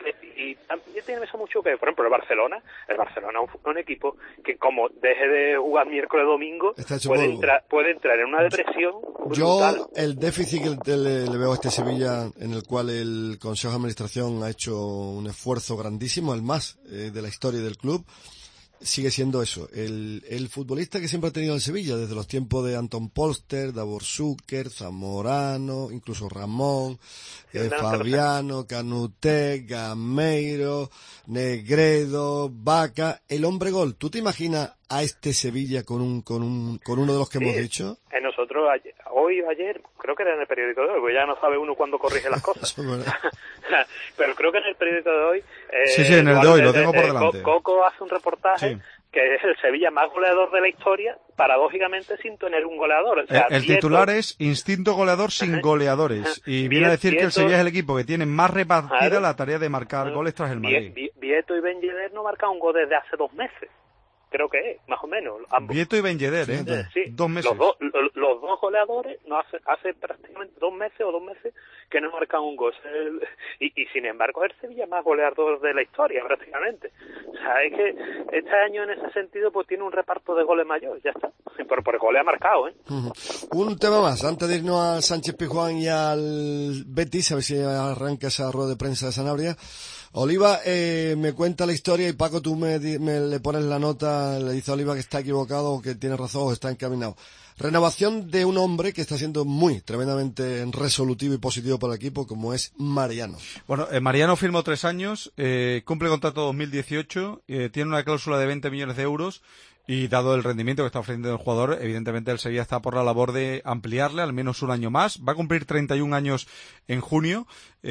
y también tiene eso mucho que, por ejemplo, el Barcelona, el Barcelona es un, un equipo que como deje de jugar miércoles domingo puede entrar, puede entrar en una depresión brutal. Yo el déficit que le, le veo a este Sevilla, en el cual el Consejo de Administración ha hecho un esfuerzo grandísimo, el más eh, de la historia del club, sigue siendo eso, el, el futbolista que siempre ha tenido el Sevilla, desde los tiempos de Anton Polster, Davor Zucker, Zamorano, incluso Ramón, eh, Fabiano, Canuté, Gameiro, Negredo, Vaca, el hombre gol. ¿Tú te imaginas a este Sevilla con un con un con uno de los que sí, hemos dicho? En nosotros ayer, hoy o ayer, creo que era en el periódico de hoy, porque ya no sabe uno cuándo corrige las cosas. Pero creo que en el periódico de hoy... Eh, sí, sí, en el de hoy, lo tengo por delante. Coco hace un reportaje... Sí. Que es el Sevilla más goleador de la historia, paradójicamente sin tener un goleador. O sea, el el Vieto, titular es instinto goleador sin uh-huh. goleadores. Y viene a decir Vieto, que el Sevilla es el equipo que tiene más repartida claro, la tarea de marcar uh-huh. goles tras el Madrid. Vieto y Ben Yedder no marcan un gol desde hace dos meses. Creo que es, más o menos. Ambos. Vieto y Ben Yedder, ¿eh? Sí, dos meses. Los, do, los, los dos goleadores no hace, hace prácticamente dos meses o dos meses que no marcan un gol. El, y, y sin embargo es el Sevilla más goleador de la historia prácticamente. O sea, es que este año en ese sentido pues tiene un reparto de goles mayor, ya está. Por, por gol ha marcado, ¿eh? Uh-huh. Un tema más, antes de irnos a Sánchez Pizjuán y al Betis, a ver si arranca esa rueda de prensa de Sanabria. Oliva eh, me cuenta la historia y Paco, tú me, me le pones la nota, le dice a Oliva que está equivocado o que tiene razón o está encaminado. Renovación de un hombre que está siendo muy, tremendamente resolutivo y positivo para el equipo, como es Mariano. Bueno, eh, Mariano firmó tres años, eh, cumple contrato dos mil dieciocho, eh, tiene una cláusula de veinte millones de euros y dado el rendimiento que está ofreciendo el jugador, evidentemente el Sevilla está por la labor de ampliarle al menos un año más. Va a cumplir treinta y un años en junio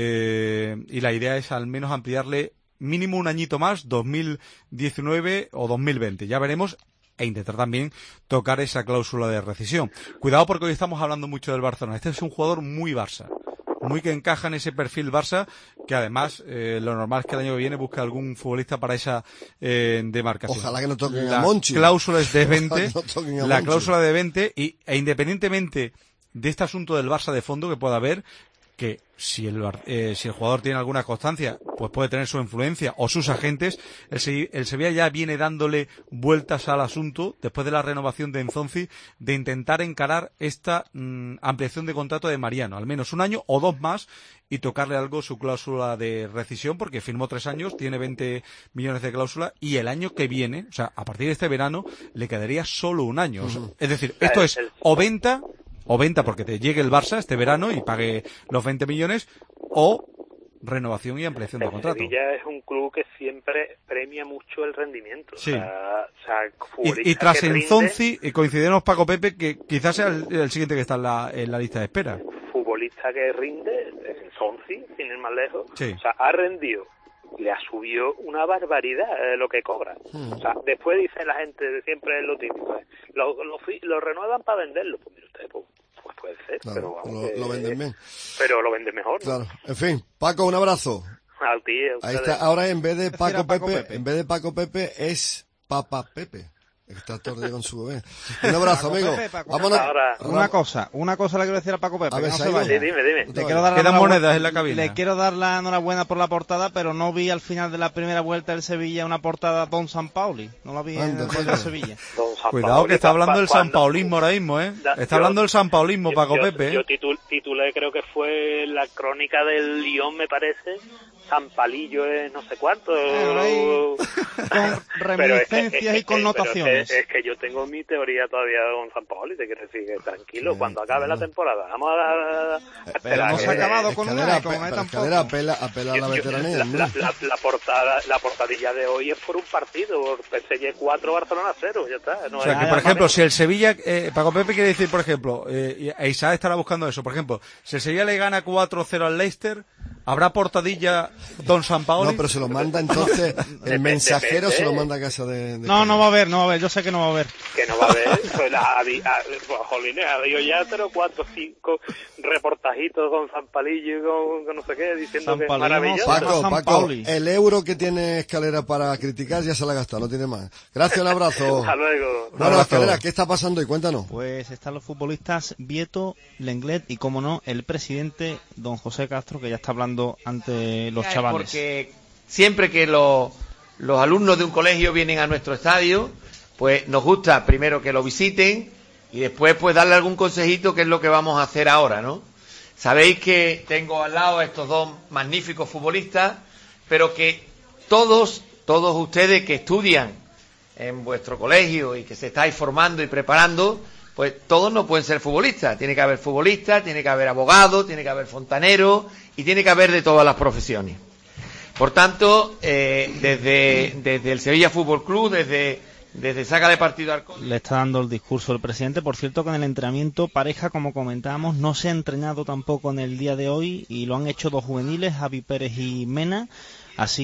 eh, y la idea es al menos ampliarle mínimo un añito más, dos mil diecinueve o dos mil veinte. Ya veremos. E intentar también tocar esa cláusula de rescisión. Cuidado porque hoy estamos hablando mucho del Barcelona. Este es un jugador muy Barça, muy que encaja en ese perfil Barça, que además eh, lo normal es que el año que viene busque algún futbolista para esa eh, demarcación. Ojalá que no toquen la a Monchi. Cláusula es de veinte, no la Monchi. cláusula de veinte y e independientemente de este asunto del Barça de fondo que pueda haber, que si el, eh, si el jugador tiene alguna constancia, pues puede tener su influencia o sus agentes. El, el Sevilla ya viene dándole vueltas al asunto después de la renovación de Enzonzi de intentar encarar esta mmm, ampliación de contrato de Mariano, al menos un año o dos más y tocarle algo su cláusula de rescisión porque firmó tres años, tiene veinte millones de cláusula y el año que viene, o sea, a partir de este verano le quedaría solo un año. O sea, es decir, esto es o venta o venta porque te llegue el Barça este verano y pague los veinte millones, o renovación y ampliación de el contrato. Sevilla es un club que siempre premia mucho el rendimiento. Sí. O sea, o sea, y, y tras Enzonzi, rinde, coincidimos Paco Pepe, que quizás sea el, el siguiente que está en la, en la lista de espera. Futbolista que rinde, Enzonzi, sin ir más lejos, sí. O sea, ha rendido, le ha subido una barbaridad eh, lo que cobra. Hmm. O sea, después dice la gente, siempre es lo típico, eh, lo, lo, lo renuevan para venderlo. Pues mire usted, pues, pues puede ser, claro, pero vamos, lo, que, lo venden bien. Pero lo venden mejor, ¿no? Claro. En fin, Paco, un abrazo. Al tío. Ahí está, ahora en vez de Paco, Paco Pepe, Pepe, en vez de Paco Pepe es Papa Pepe. Está todo el día con su bebé. Un abrazo, Paco amigo. Pepe, Paco Vámonos. Ahora, una cosa, una cosa le quiero decir a Paco Pepe. A ver, no se se vaya. Sí, dime, dime. Le quiero dar Quedan monedas en la cabina. Le quiero dar la enhorabuena por la portada, pero no vi al final de la primera vuelta del Sevilla una portada Don Sampaoli. No la vi Anda, en el de Sevilla. Cuidado que está hablando del sampaulismo ahora mismo, ¿eh? Da, está yo, hablando del sampaulismo, Paco yo, Pepe. Yo titul, titulé, creo que fue la crónica del Lyon, me parece. San Palillo es no sé cuánto. Pero con reminiscencias es que, es, y connotaciones. Es que, es que yo tengo mi teoría todavía con San Paoli, te quiero decir que tranquilo, sí, cuando acabe no. la temporada. Vamos a, a pero no que, se ha acabado con una, Escalera, con pe, tampoco. Escalera apela, apela a la veteranía. La, la, la, la, portada, la portadilla de hoy es por un partido, por P S G cuatro, Barcelona cero, ya está. No o sea, es, que por ejemplo, si el Sevilla, eh, Paco Pepe quiere decir, por ejemplo, eh, e Isaac estará buscando eso, por ejemplo, si el Sevilla le gana cuatro cero al Leicester, ¿habrá portadilla Don Sampaoli? No, pero se lo manda entonces, el mensajero se lo manda a casa de... de no, no va a haber, no va a haber, yo sé que no va a haber. Que no va a haber, pues la, a, a, pues, jolines, ha habido ya tres o cuatro, cinco reportajitos con Sampalillo y con, con no sé qué, diciendo que es maravilloso. Paco, Paco, el euro que tiene Escalera para criticar ya se la ha gastado, no tiene más. Gracias, un abrazo. Hasta luego. Bueno, Escalera, ¿qué está pasando? Y cuéntanos. Pues están los futbolistas Vieto, Lenglet y, como no, el presidente don José Castro, que ya está hablando ante los chavales. Porque siempre que los, los alumnos de un colegio vienen a nuestro estadio, pues nos gusta primero que lo visiten y después pues darle algún consejito, que es lo que vamos a hacer ahora, ¿no? Sabéis que tengo al lado a estos dos magníficos futbolistas, pero que todos, todos ustedes que estudian en vuestro colegio y que se estáis formando y preparando, pues todos no pueden ser futbolistas. Tiene que haber futbolistas, tiene que haber abogados, tiene que haber fontaneros y tiene que haber de todas las profesiones. Por tanto, eh, desde, desde el Sevilla Fútbol Club, desde, desde Saca de Partido Arco... Le está dando el discurso el presidente. Por cierto, que en el entrenamiento Pareja, como comentábamos, no se ha entrenado tampoco en el día de hoy y lo han hecho dos juveniles, Javi Pérez y Mena. Así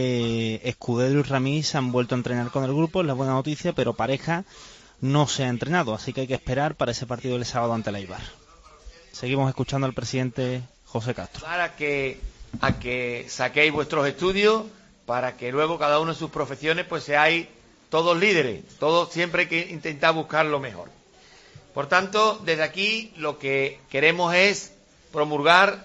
que Escudero y Ramírez se han vuelto a entrenar con el grupo, es la buena noticia, pero Pareja no se ha entrenado, así que hay que esperar para ese partido del sábado ante el Eibar. Seguimos escuchando al presidente José Castro. Para que, a que saquéis vuestros estudios, para que luego cada uno en sus profesiones pues seáis todos líderes, todos siempre hay que intentar buscar lo mejor. Por tanto, desde aquí lo que queremos es promulgar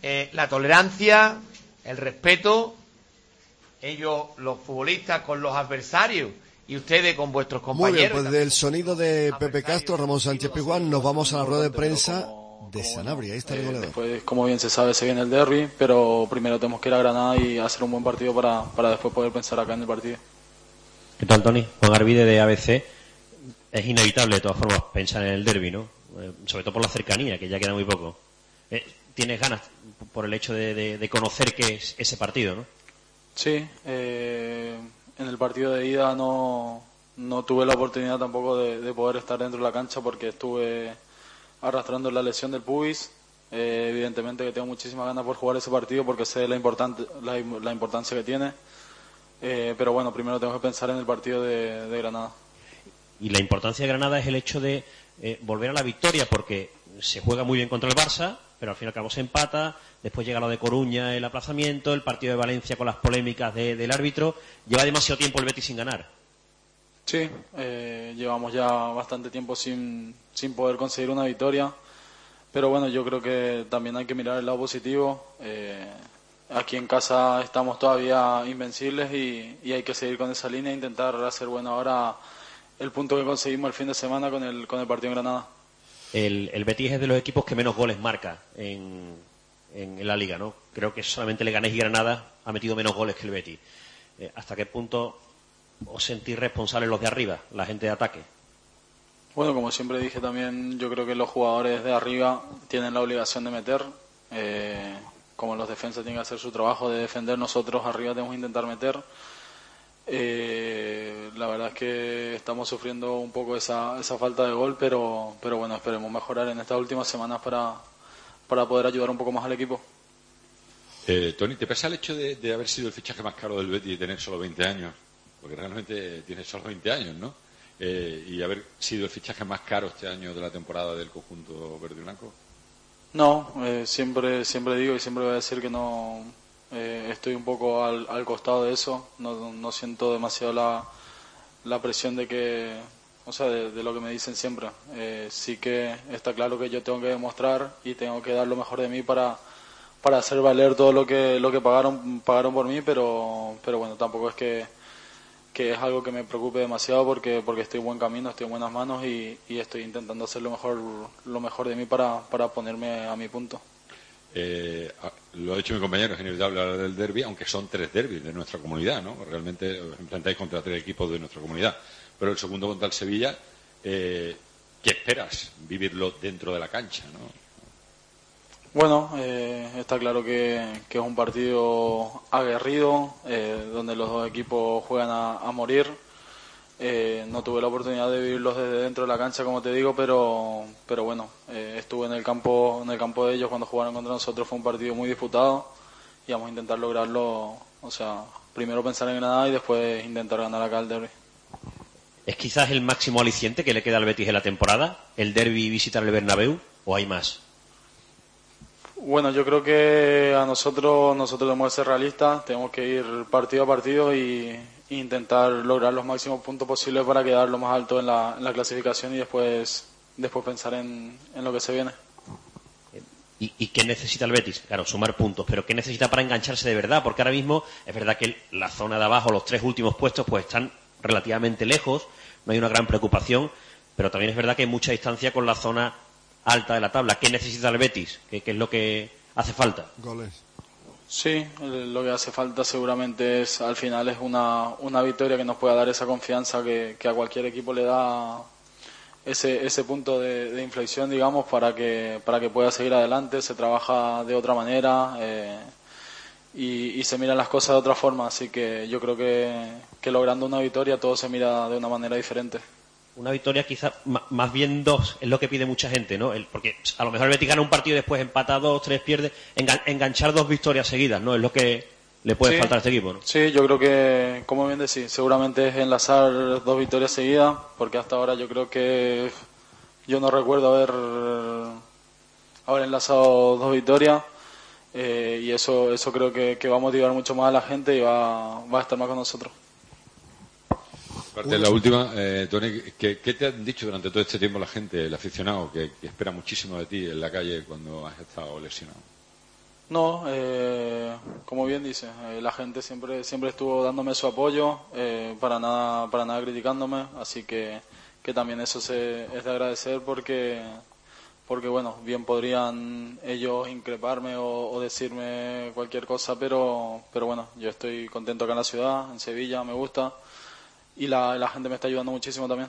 eh, la tolerancia, el respeto, ellos, los futbolistas, con los adversarios y ustedes con vuestros compañeros. Muy bien, pues del sonido de Pepe Castro, Ramón Sánchez Pizjuán, nos vamos a la rueda de prensa de Sanabria. Ahí está el goleador. Después, como bien se sabe, se viene el derbi, pero primero tenemos que ir a Granada y hacer un buen partido para, para después poder pensar acá en el partido. ¿Qué tal, Tony? Juan Arvide de A B C. Es inevitable, de todas formas, pensar en el derbi, ¿no? Eh, sobre todo por la cercanía, que ya queda muy poco. Eh, ¿Tienes ganas por el hecho de, de, de conocer qué es ese partido, no? Sí, eh, en el partido de ida no, no tuve la oportunidad tampoco de, de poder estar dentro de la cancha porque estuve arrastrando la lesión del pubis. Eh, evidentemente que tengo muchísimas ganas por jugar ese partido porque sé la, importante, la, la importancia que tiene. Eh, pero bueno, primero tengo que pensar en el partido de, de Granada. Y la importancia de Granada es el hecho de eh, volver a la victoria, porque se juega muy bien contra el Barça, pero al fin y al cabo se empata, después llega lo de Coruña, el aplazamiento, el partido de Valencia con las polémicas de, del árbitro. Lleva demasiado tiempo el Betis sin ganar. Sí, eh, llevamos ya bastante tiempo sin, sin poder conseguir una victoria, pero bueno, yo creo que también hay que mirar el lado positivo. Eh, aquí en casa estamos todavía invencibles y, y hay que seguir con esa línea e intentar hacer bueno ahora el punto que conseguimos el fin de semana con el, con el partido en Granada. El, el Betis es de los equipos que menos goles marca en, en, en la Liga, ¿no? Creo que solamente Leganés y Granada ha metido menos goles que el Betis. Eh, ¿Hasta qué punto os sentís responsables los de arriba, la gente de ataque? Bueno, como siempre dije también, yo creo que los jugadores de arriba tienen la obligación de meter. Eh, como los defensas tienen que hacer su trabajo de defender, nosotros arriba tenemos que intentar meter. Eh, la verdad es que estamos sufriendo un poco esa, esa falta de gol, pero, pero bueno, esperemos mejorar en estas últimas semanas para, para poder ayudar un poco más al equipo. Eh, Tony, ¿te pesa el hecho de, de haber sido el fichaje más caro del Betis y tener solo veinte años? Porque realmente tiene solo veinte años, ¿no? Eh, y haber sido el fichaje más caro este año de la temporada del conjunto verde y blanco. No, eh, siempre, siempre digo y siempre voy a decir que no... Eh, estoy un poco al, al costado de eso, no, no siento demasiado la, la presión de que, o sea, de, de lo que me dicen siempre. Eh, sí que está claro que yo tengo que demostrar y tengo que dar lo mejor de mí para, para hacer valer todo lo que lo que pagaron pagaron por mí, pero pero bueno, tampoco es que, que es algo que me preocupe demasiado porque porque estoy en buen camino, estoy en buenas manos y, y estoy intentando hacer lo mejor lo mejor de mí para, para ponerme a mi punto. Eh, lo ha dicho mi compañero, es inevitable hablar del derbi, aunque son tres derbis de nuestra comunidad, ¿no? Realmente os enfrentáis contra tres equipos de nuestra comunidad. Pero el segundo contra el Sevilla, eh, ¿qué esperas? Vivirlo dentro de la cancha, ¿no? Bueno, eh, está claro que, que es un partido aguerrido, eh, donde los dos equipos juegan a, a morir. Eh, no tuve la oportunidad de vivirlos desde dentro de la cancha, como te digo, pero pero bueno, eh, estuve en el campo en el campo de ellos cuando jugaron contra nosotros. Fue un partido muy disputado y vamos a intentar lograrlo, o sea, primero pensar en Granada y después intentar ganar acá el derbi. ¿Es quizás el máximo aliciente que le queda al Betis en la temporada, el derbi y visitar el Bernabéu, o hay más? Bueno, yo creo que a nosotros nosotros tenemos que ser realistas, tenemos que ir partido a partido y intentar lograr los máximos puntos posibles para quedar lo más alto en la, en la clasificación y después después pensar en, en lo que se viene. ¿Y, ¿Y qué necesita el Betis? Claro, sumar puntos, pero ¿qué necesita para engancharse de verdad? Porque ahora mismo es verdad que la zona de abajo, los tres últimos puestos, pues están relativamente lejos, no hay una gran preocupación, pero también es verdad que hay mucha distancia con la zona alta de la tabla. ¿Qué necesita el Betis? ¿Qué, qué es lo que hace falta? Goles. Sí, lo que hace falta seguramente es, al final, es una, una victoria que nos pueda dar esa confianza que, que a cualquier equipo le da ese, ese punto de, de inflexión, digamos, para que, para que pueda seguir adelante. Se trabaja de otra manera eh, y, y se miran las cosas de otra forma, así que yo creo que, que logrando una victoria todo se mira de una manera diferente. Una victoria quizás, más bien dos, es lo que pide mucha gente, ¿no? El, porque a lo mejor el Betis gana un partido y después empata dos, tres, pierde. Engan, enganchar dos victorias seguidas, ¿no? Es lo que le puede sí, faltar a este equipo, ¿no? Sí, yo creo que, como bien decís, seguramente es enlazar dos victorias seguidas, porque hasta ahora yo creo que yo no recuerdo haber, haber enlazado dos victorias eh, y eso eso creo que, que va a motivar mucho más a la gente y va, va a estar más con nosotros. Parte de la última, eh, Tony, ¿qué, ¿qué te han dicho durante todo este tiempo la gente, el aficionado, que, que espera muchísimo de ti en la calle cuando has estado lesionado? No, eh, como bien dice, eh, la gente siempre siempre estuvo dándome su apoyo, eh, para nada para nada criticándome, así que, que también eso se, es de agradecer porque, porque bueno, bien podrían ellos increparme o, o decirme cualquier cosa, pero, pero bueno, yo estoy contento acá en la ciudad, en Sevilla, me gusta, y la, la gente me está ayudando muchísimo también.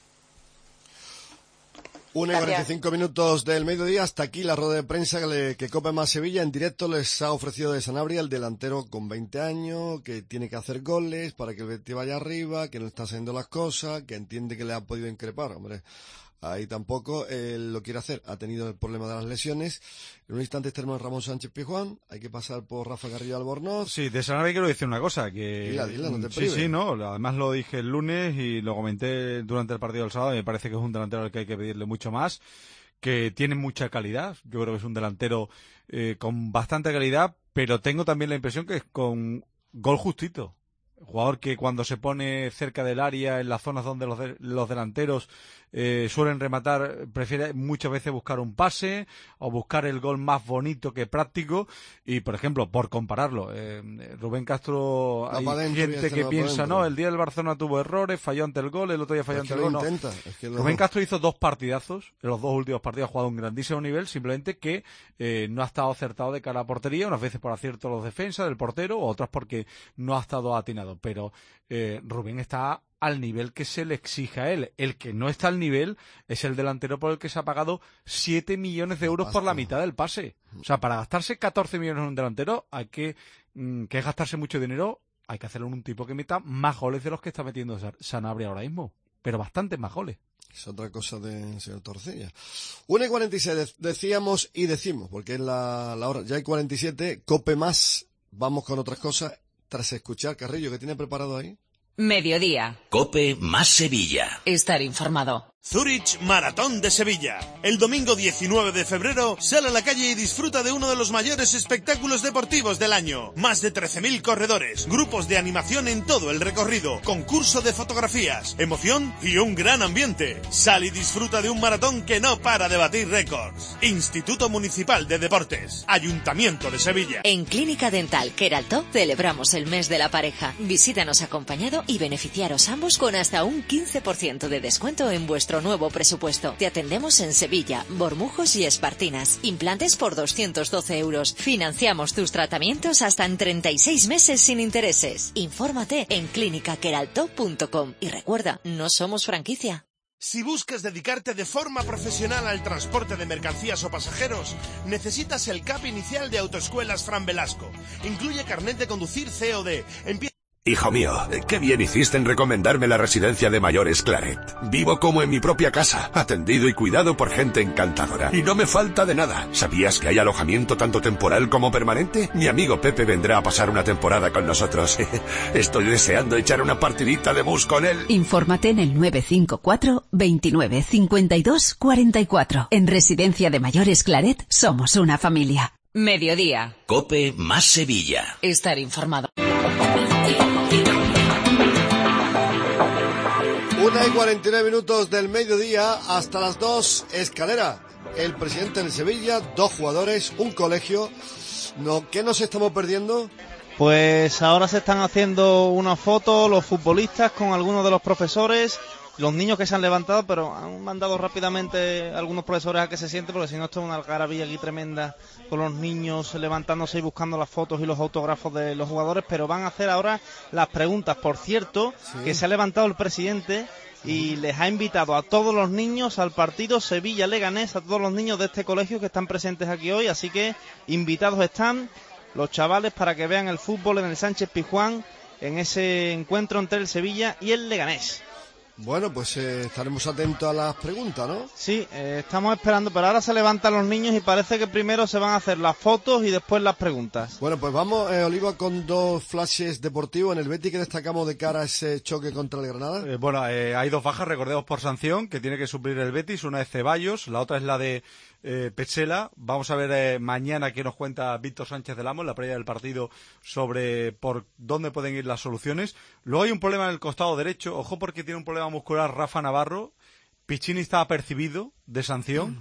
una y cuarenta y cinco minutos del mediodía, hasta aquí la rueda de prensa que, le, que Cope Más Sevilla en directo les ha ofrecido de Sanabria, el delantero con veinte años, que tiene que hacer goles para que el Betis vaya arriba, que no está haciendo las cosas, que entiende que le ha podido increpar, hombre. Ahí tampoco él lo quiere hacer, ha tenido el problema de las lesiones. En un instante tenemos a Ramón Sánchez Pizjuán, hay que pasar por Rafa Garrido Albornoz. Sí, de Sanabria quiero decir una cosa, que... Dila, dila, no te sí, prives. sí, no, además lo dije el lunes y lo comenté durante el partido del sábado, y me parece que es un delantero al que hay que pedirle mucho más, que tiene mucha calidad, yo creo que es un delantero eh, con bastante calidad, pero tengo también la impresión que es con gol justito. Jugador que cuando se pone cerca del área, en las zonas donde los, de, los delanteros eh, suelen rematar, prefiere muchas veces buscar un pase o buscar el gol más bonito que práctico. Y, por ejemplo, por compararlo, eh, Rubén Castro, hay gente que piensa, no, el día del Barcelona tuvo errores, falló ante el gol, el otro día falló ante el gol. No. Es que lo... Rubén Castro hizo dos partidazos, en los dos últimos partidos ha jugado a un grandísimo nivel, simplemente que eh, no ha estado acertado de cara a portería, unas veces por acierto de los defensas, del portero, otras porque no ha estado atinado. Pero eh, Rubén está al nivel que se le exige a él. El que no está al nivel es el delantero por el que se ha pagado siete millones de euros por la mitad del pase. O sea, para gastarse catorce millones en un delantero hay que, mm, que es gastarse mucho dinero, hay que hacerlo en un tipo que meta más goles de los que está metiendo Sanabria ahora mismo. Pero bastantes más goles. Es otra cosa del señor Torcilla. una y cuarenta y seis, decíamos y decimos, porque es la, la hora, ya hay cuarenta y siete, Cope Más, vamos con otras cosas. Tras escuchar, Carrillo, ¿qué tiene preparado ahí? Mediodía. Cope Más Sevilla. Estar informado. Zurich Maratón de Sevilla. El domingo diecinueve de febrero sale a la calle y disfruta de uno de los mayores espectáculos deportivos del año. Más de trece mil corredores, grupos de animación en todo el recorrido, concurso de fotografías, emoción y un gran ambiente. Sal y disfruta de un maratón que no para de batir récords. Instituto Municipal de Deportes, Ayuntamiento de Sevilla. En Clínica Dental Queraltó celebramos el mes de la pareja. Visítanos acompañado y beneficiaros ambos con hasta un quince por ciento de descuento en vuestro nuevo presupuesto. Te atendemos en Sevilla, Bormujos y Espartinas. Implantes por doscientos doce euros. Financiamos tus tratamientos hasta en treinta y seis meses sin intereses. Infórmate en clínica queraltó punto com y recuerda, no somos franquicia. Si buscas dedicarte de forma profesional al transporte de mercancías o pasajeros, necesitas el C A P inicial de Autoescuelas Fran Velasco. Incluye carnet de conducir C O D. Empieza... Hijo mío, qué bien hiciste en recomendarme la residencia de mayores Claret. Vivo como en mi propia casa, atendido y cuidado por gente encantadora. Y no me falta de nada. ¿Sabías que hay alojamiento tanto temporal como permanente? Mi amigo Pepe vendrá a pasar una temporada con nosotros. Estoy deseando echar una partidita de mus con él. Infórmate en el nueve cinco cuatro, veintinueve, cincuenta y dos, cuarenta y cuatro. En Residencia de Mayores Claret somos una familia. Mediodía. Cope Más Sevilla. Estar informado. una y cuarenta y nueve minutos del mediodía, hasta las dos, escalera. El presidente del Sevilla, dos jugadores, un colegio. No, ¿qué nos estamos perdiendo? Pues ahora se están haciendo unas fotos los futbolistas con algunos de los profesores, los niños que se han levantado, pero han mandado rápidamente algunos profesores a que se sienten, porque si no esto es una algarabía aquí tremenda con los niños levantándose y buscando las fotos y los autógrafos de los jugadores, pero van a hacer ahora las preguntas. Por cierto, sí, que se ha levantado el presidente y les ha invitado a todos los niños al partido Sevilla-Leganés, a todos los niños de este colegio que están presentes aquí hoy, así que invitados están los chavales para que vean el fútbol en el Sánchez Pizjuán, en ese encuentro entre el Sevilla y el Leganés. Bueno, pues eh, estaremos atentos a las preguntas, ¿no? Sí, eh, estamos esperando, pero ahora se levantan los niños y parece que primero se van a hacer las fotos y después las preguntas. Bueno, pues vamos, eh, Oliva, con dos flashes deportivos en el Betis que destacamos de cara a ese choque contra el Granada. Eh, bueno, eh, hay dos bajas, recordemos, por sanción, que tiene que suplir el Betis. Una es Ceballos, la otra es la de eh, Petzela. Vamos a ver eh, mañana qué nos cuenta Víctor Sánchez del Amo en la previa del partido sobre por dónde pueden ir las soluciones. Luego hay un problema en el costado derecho, ojo porque tiene un problema muscular Rafa Navarro. Piccini está apercibido de sanción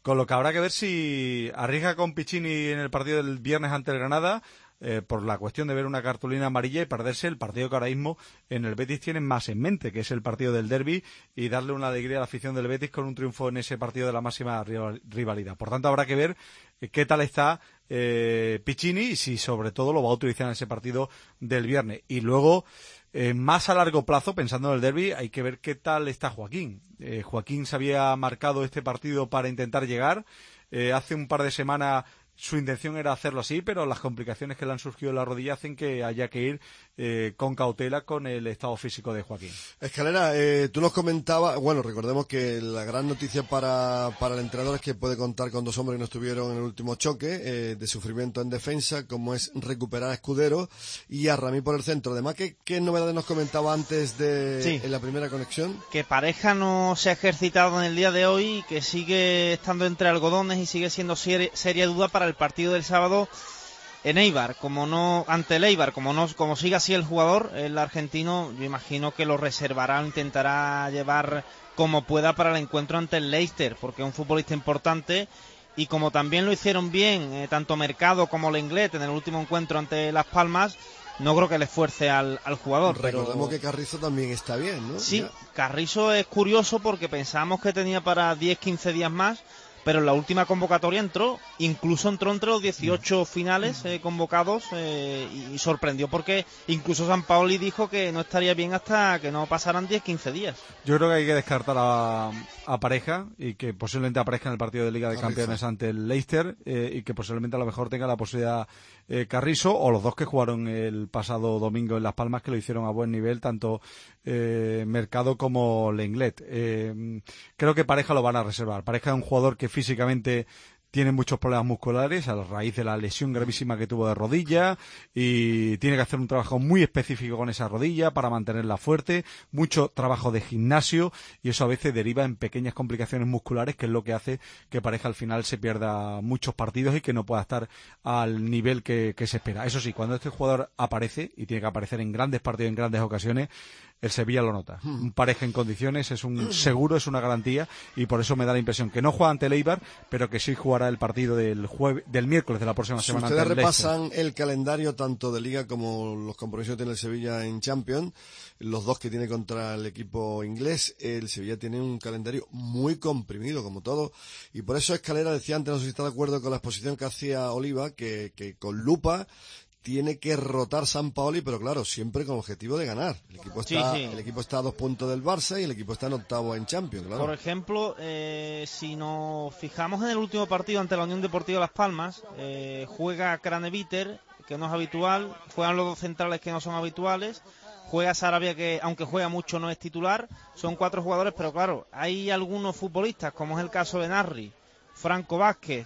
Con lo que habrá que ver si arriesga con Piccini en el partido del viernes ante el Granada, Eh, por la cuestión de ver una cartulina amarilla y perderse el partido que ahora mismo en el Betis tienen más en mente, que es el partido del derbi, y darle una alegría a la afición del Betis con un triunfo en ese partido de la máxima rivalidad. Por tanto, habrá que ver eh, qué tal está eh, Piccini y si sobre todo lo va a utilizar en ese partido del viernes. Y luego, eh, más a largo plazo, pensando en el derbi, hay que ver qué tal está Joaquín. Eh, Joaquín se había marcado este partido para intentar llegar. Eh, hace un par de semanas su intención era hacerlo así, pero las complicaciones que le han surgido en la rodilla hacen que haya que ir eh, con cautela con el estado físico de Joaquín. Escalera, eh, tú nos comentabas, bueno, recordemos que la gran noticia para, para el entrenador es que puede contar con dos hombres que no estuvieron en el último choque, eh, de sufrimiento en defensa, como es recuperar a Escudero y a Ramí por el centro. Además, ¿qué, qué novedades nos comentaba antes de sí. en la primera conexión? Que Pareja no se ha ejercitado en el día de hoy, que sigue estando entre algodones y sigue siendo seria, seria duda para el partido del sábado en Eibar, como no ante el Eibar, como no como siga así el jugador, el argentino, yo imagino que lo reservará, intentará llevar como pueda para el encuentro ante el Leicester, porque es un futbolista importante, y como también lo hicieron bien eh, tanto Mercado como Lenglet en el último encuentro ante Las Palmas, no creo que le esfuerce al, al jugador. Recordemos pero... que Carrizo también está bien, ¿no? Sí, ya. Carrizo es curioso porque pensábamos que tenía para diez quince días más, pero en la última convocatoria entró, incluso entró entre los dieciocho finales eh, convocados eh, y, y sorprendió porque incluso Sampaoli dijo que no estaría bien hasta que no pasaran diez quince días. Yo creo que hay que descartar a, a Pareja y que posiblemente aparezca en el partido de Liga de Carrizo. Campeones ante el Leicester eh, y que posiblemente a lo mejor tenga la posibilidad eh, Carrizo o los dos que jugaron el pasado domingo en Las Palmas, que lo hicieron a buen nivel, tanto eh, Mercado como Lenglet. Eh, creo que Pareja lo van a reservar. Pareja es un jugador que físicamente tiene muchos problemas musculares a raíz de la lesión gravísima que tuvo de rodilla y tiene que hacer un trabajo muy específico con esa rodilla para mantenerla fuerte, mucho trabajo de gimnasio, y eso a veces deriva en pequeñas complicaciones musculares, que es lo que hace que Pareja al final se pierda muchos partidos y que no pueda estar al nivel que, que se espera. Eso sí, cuando este jugador aparece, y tiene que aparecer en grandes partidos, en grandes ocasiones, el Sevilla lo nota. Un Pareja en condiciones es un seguro, es una garantía, y por eso me da la impresión que no juega ante el Eibar, pero que sí jugará el partido del jueves, del miércoles de la próxima si semana. Si ustedes ante el repasan Leicester. El calendario tanto de Liga como los compromisos que tiene el Sevilla en Champions, los dos que tiene contra el equipo inglés, el Sevilla tiene un calendario muy comprimido, como todo, y por eso Escalera decía antes, no sé si está de acuerdo con la exposición que hacía Oliva, que, que con lupa tiene que rotar Sampaoli, pero claro, siempre con objetivo de ganar. El equipo está, sí, sí. El equipo está a dos puntos del Barça y el equipo está en octavo en Champions, claro. Por ejemplo, eh, si nos fijamos en el último partido ante la Unión Deportiva Las Palmas, eh, juega Craneviter, que no es habitual, juegan los dos centrales que no son habituales, juega Sarabia, que aunque juega mucho no es titular, son cuatro jugadores, pero claro, hay algunos futbolistas, como es el caso de Narri, Franco Vázquez,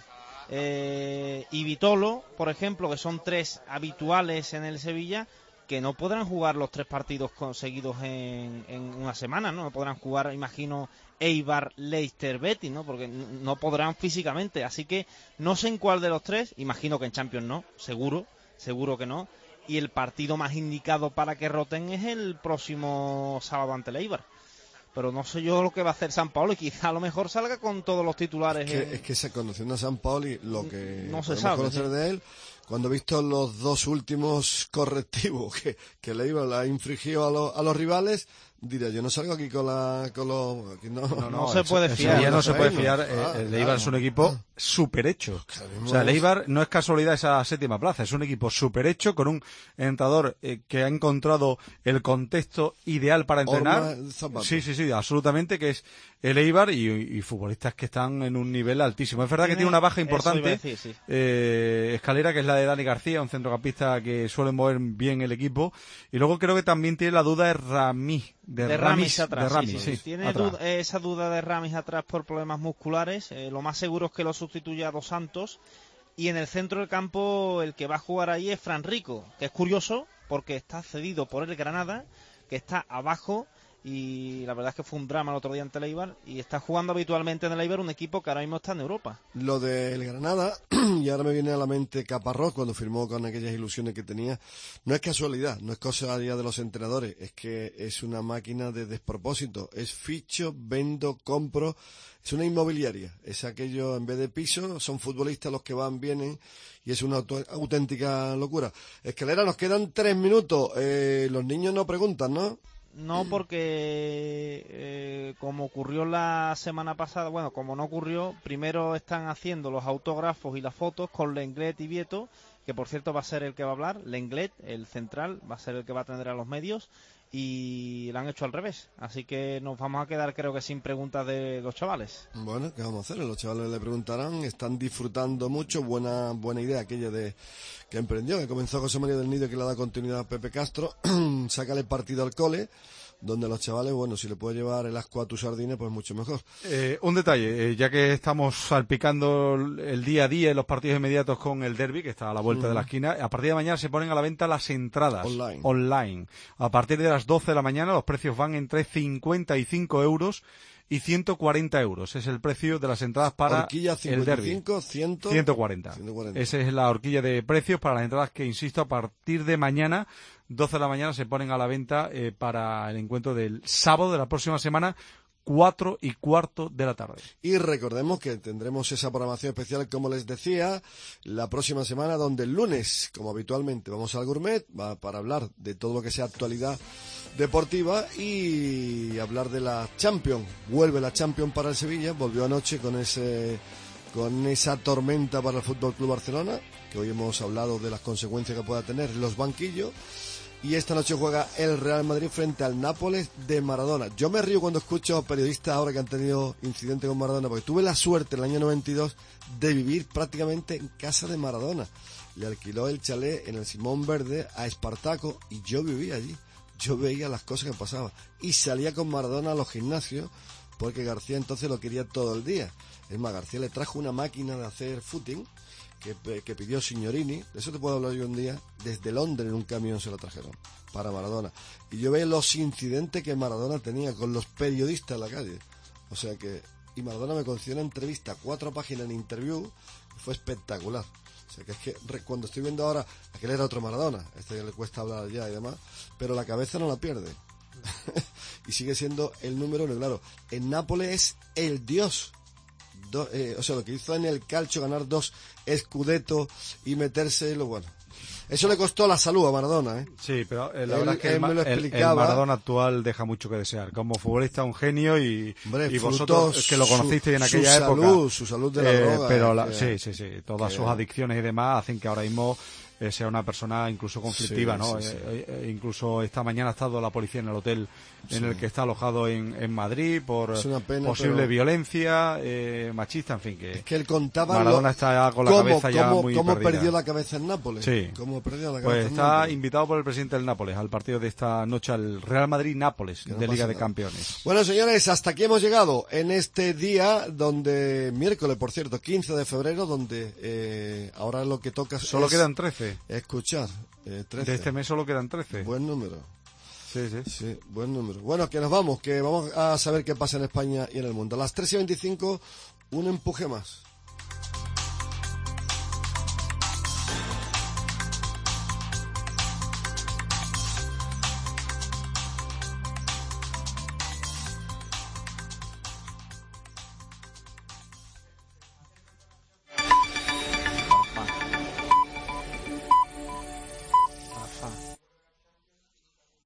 Eh, y Vitolo, por ejemplo, que son tres habituales en el Sevilla, que no podrán jugar los tres partidos conseguidos en, en una semana, ¿no? No podrán jugar, imagino, Eibar, Leicester, Betis, ¿no? Porque no podrán físicamente, así que no sé en cuál de los tres, imagino que en Champions no, seguro, seguro que no, y el partido más indicado para que roten es el próximo sábado ante el Eibar. Pero no sé yo lo que va a hacer Sampaoli, quizá a lo mejor salga con todos los titulares. Es que, en... es que se conociendo a Sampaoli, lo que no se podemos sabe, conocer sí. de él, cuando he visto los dos últimos correctivos que, que le iba, la infligió a, lo, a los rivales, diré, yo no salgo aquí con la con los aquí no, no, no, no se puede fiar. Sevilla no se puede sabemos. fiar. Ah, el claro. Eibar es un equipo súper hecho. Claro, O sea, el es- Eibar no es casualidad esa séptima plaza, es un equipo súper hecho con un entrenador eh, que ha encontrado el contexto ideal para entrenar. Orma Zapata. Sí, sí, sí, absolutamente, que es el Eibar y, y futbolistas que están en un nivel altísimo. Es verdad que tiene una baja Eso iba a importante, decir, sí. eh, Escalera, que es la de Dani García, un centrocampista que suele mover bien el equipo, y luego creo que también tiene la duda de Ramí, de, de Ramis, Ramis atrás, de Ramis, sí, sí, sí, sí. Tiene atrás. duda- esa duda de Ramis atrás por problemas musculares. Eh, lo más seguro es que lo sustituya a Dos Santos. Y en el centro del campo el que va a jugar ahí es Fran Rico, que es curioso porque está cedido por el Granada, que está abajo y la verdad es que fue un drama el otro día ante el Eibar, y está jugando habitualmente en el Eibar un equipo que ahora mismo está en Europa. Lo del Granada, y ahora me viene a la mente Caparrós cuando firmó con aquellas ilusiones que tenía, no es casualidad, no es cosa ya de los entrenadores, es que es una máquina de despropósito, es ficho, vendo, compro, es una inmobiliaria, es aquello, en vez de piso, son futbolistas los que van, vienen, y es una auto, auténtica locura. Escalera, nos quedan tres minutos, eh, los niños no preguntan, ¿no? No, porque eh, como ocurrió la semana pasada, bueno, como no ocurrió, primero están haciendo los autógrafos y las fotos con Lenglet y Vieto, que por cierto va a ser el que va a hablar. Lenglet, el central, va a ser el que va a atender a los medios, y lo han hecho al revés. Así que nos vamos a quedar, creo que, sin preguntas de los chavales. Bueno, ¿qué vamos a hacer? Los chavales le preguntarán, están disfrutando mucho, buena buena idea aquella de que emprendió, que comenzó José María del Nido, que le da continuidad a Pepe Castro, sácale partido al cole, donde los chavales, bueno, si le puede llevar el asco a tus sardines, pues mucho mejor. Eh, un detalle, eh, ya que estamos salpicando el día a día en los partidos inmediatos con el derbi, que está a la vuelta uh-huh. de la esquina, a partir de mañana se ponen a la venta las entradas online. online. A partir de las doce de la mañana los precios van entre cincuenta y cinco euros y ciento cuarenta euros. Es el precio de las entradas para horquilla el derbi. ciento cuarenta. Esa es la horquilla de precios para las entradas que, insisto, a partir de mañana, doce de la mañana, se ponen a la venta eh, para el encuentro del sábado de la próxima semana, cuatro y cuarto de la tarde. Y recordemos que tendremos esa programación especial, como les decía, la próxima semana, donde el lunes, como habitualmente, vamos al Gourmet va para hablar de todo lo que sea actualidad deportiva y hablar de la Champions. Vuelve la Champions para el Sevilla, volvió anoche con ese con esa tormenta para el Fútbol Club Barcelona, que hoy hemos hablado de las consecuencias que pueda tener en los banquillos. Y esta noche juega el Real Madrid frente al Nápoles de Maradona. Yo me río cuando escucho a periodistas ahora que han tenido incidente con Maradona, porque tuve la suerte en el año noventa y dos de vivir prácticamente en casa de Maradona. Le alquiló el chalet en el Simón Verde a Espartaco y yo vivía allí. Yo veía las cosas que pasaban y salía con Maradona a los gimnasios, porque García entonces lo quería todo el día. Es más, García le trajo una máquina de hacer footing que, que pidió Signorini, de eso te puedo hablar yo un día, desde Londres en un camión se lo trajeron para Maradona. Y yo veía los incidentes que Maradona tenía con los periodistas en la calle. O sea que, y Maradona me concedió una entrevista, cuatro páginas en interview, y fue espectacular. O sea que es que cuando estoy viendo ahora, aquel era otro Maradona, este le cuesta hablar ya y demás, pero la cabeza no la pierde. Y sigue siendo el número uno, claro. En Nápoles es el dios. Do, eh, o sea, lo que hizo en el calcio, ganar dos Scudetto y meterse lo bueno. Eso le costó la salud a Maradona, ¿eh? Sí, pero eh, la él, verdad es que el, el, el Maradona actual deja mucho que desear. Como futbolista, un genio y, Hombre, y vosotros que lo conocisteis en aquella su época. Salud, su salud de la eh, droga. Pero la, que, sí, sí, sí. Todas que, sus adicciones y demás hacen que ahora mismo eh, sea una persona incluso conflictiva, sí, ¿no? Sí, sí. Eh, eh, incluso esta mañana ha estado la policía en el hotel en sí. el que está alojado en, en Madrid por pena, posible pero... violencia eh, machista, en fin, que, es que él contaba Maradona lo... está con la cómo, cabeza ya cómo, muy cómo perdida. perdió la cabeza en Nápoles. Sí. Cómo perdió la cabeza pues en está Nápoles. invitado por el presidente del Nápoles al partido de esta noche, al Real Madrid-Nápoles no de Liga de nada. Campeones. Bueno, señores, hasta aquí hemos llegado en este día donde, miércoles, por cierto, quince de febrero, donde eh, ahora lo que toca solo es quedan trece. Escuchar. Eh, trece. De este mes solo quedan trece. Buen número. Sí, sí. Sí, buen número. Bueno, que nos vamos, que vamos a saber qué pasa en España y en el mundo. A las tres y veinticinco, un empuje más.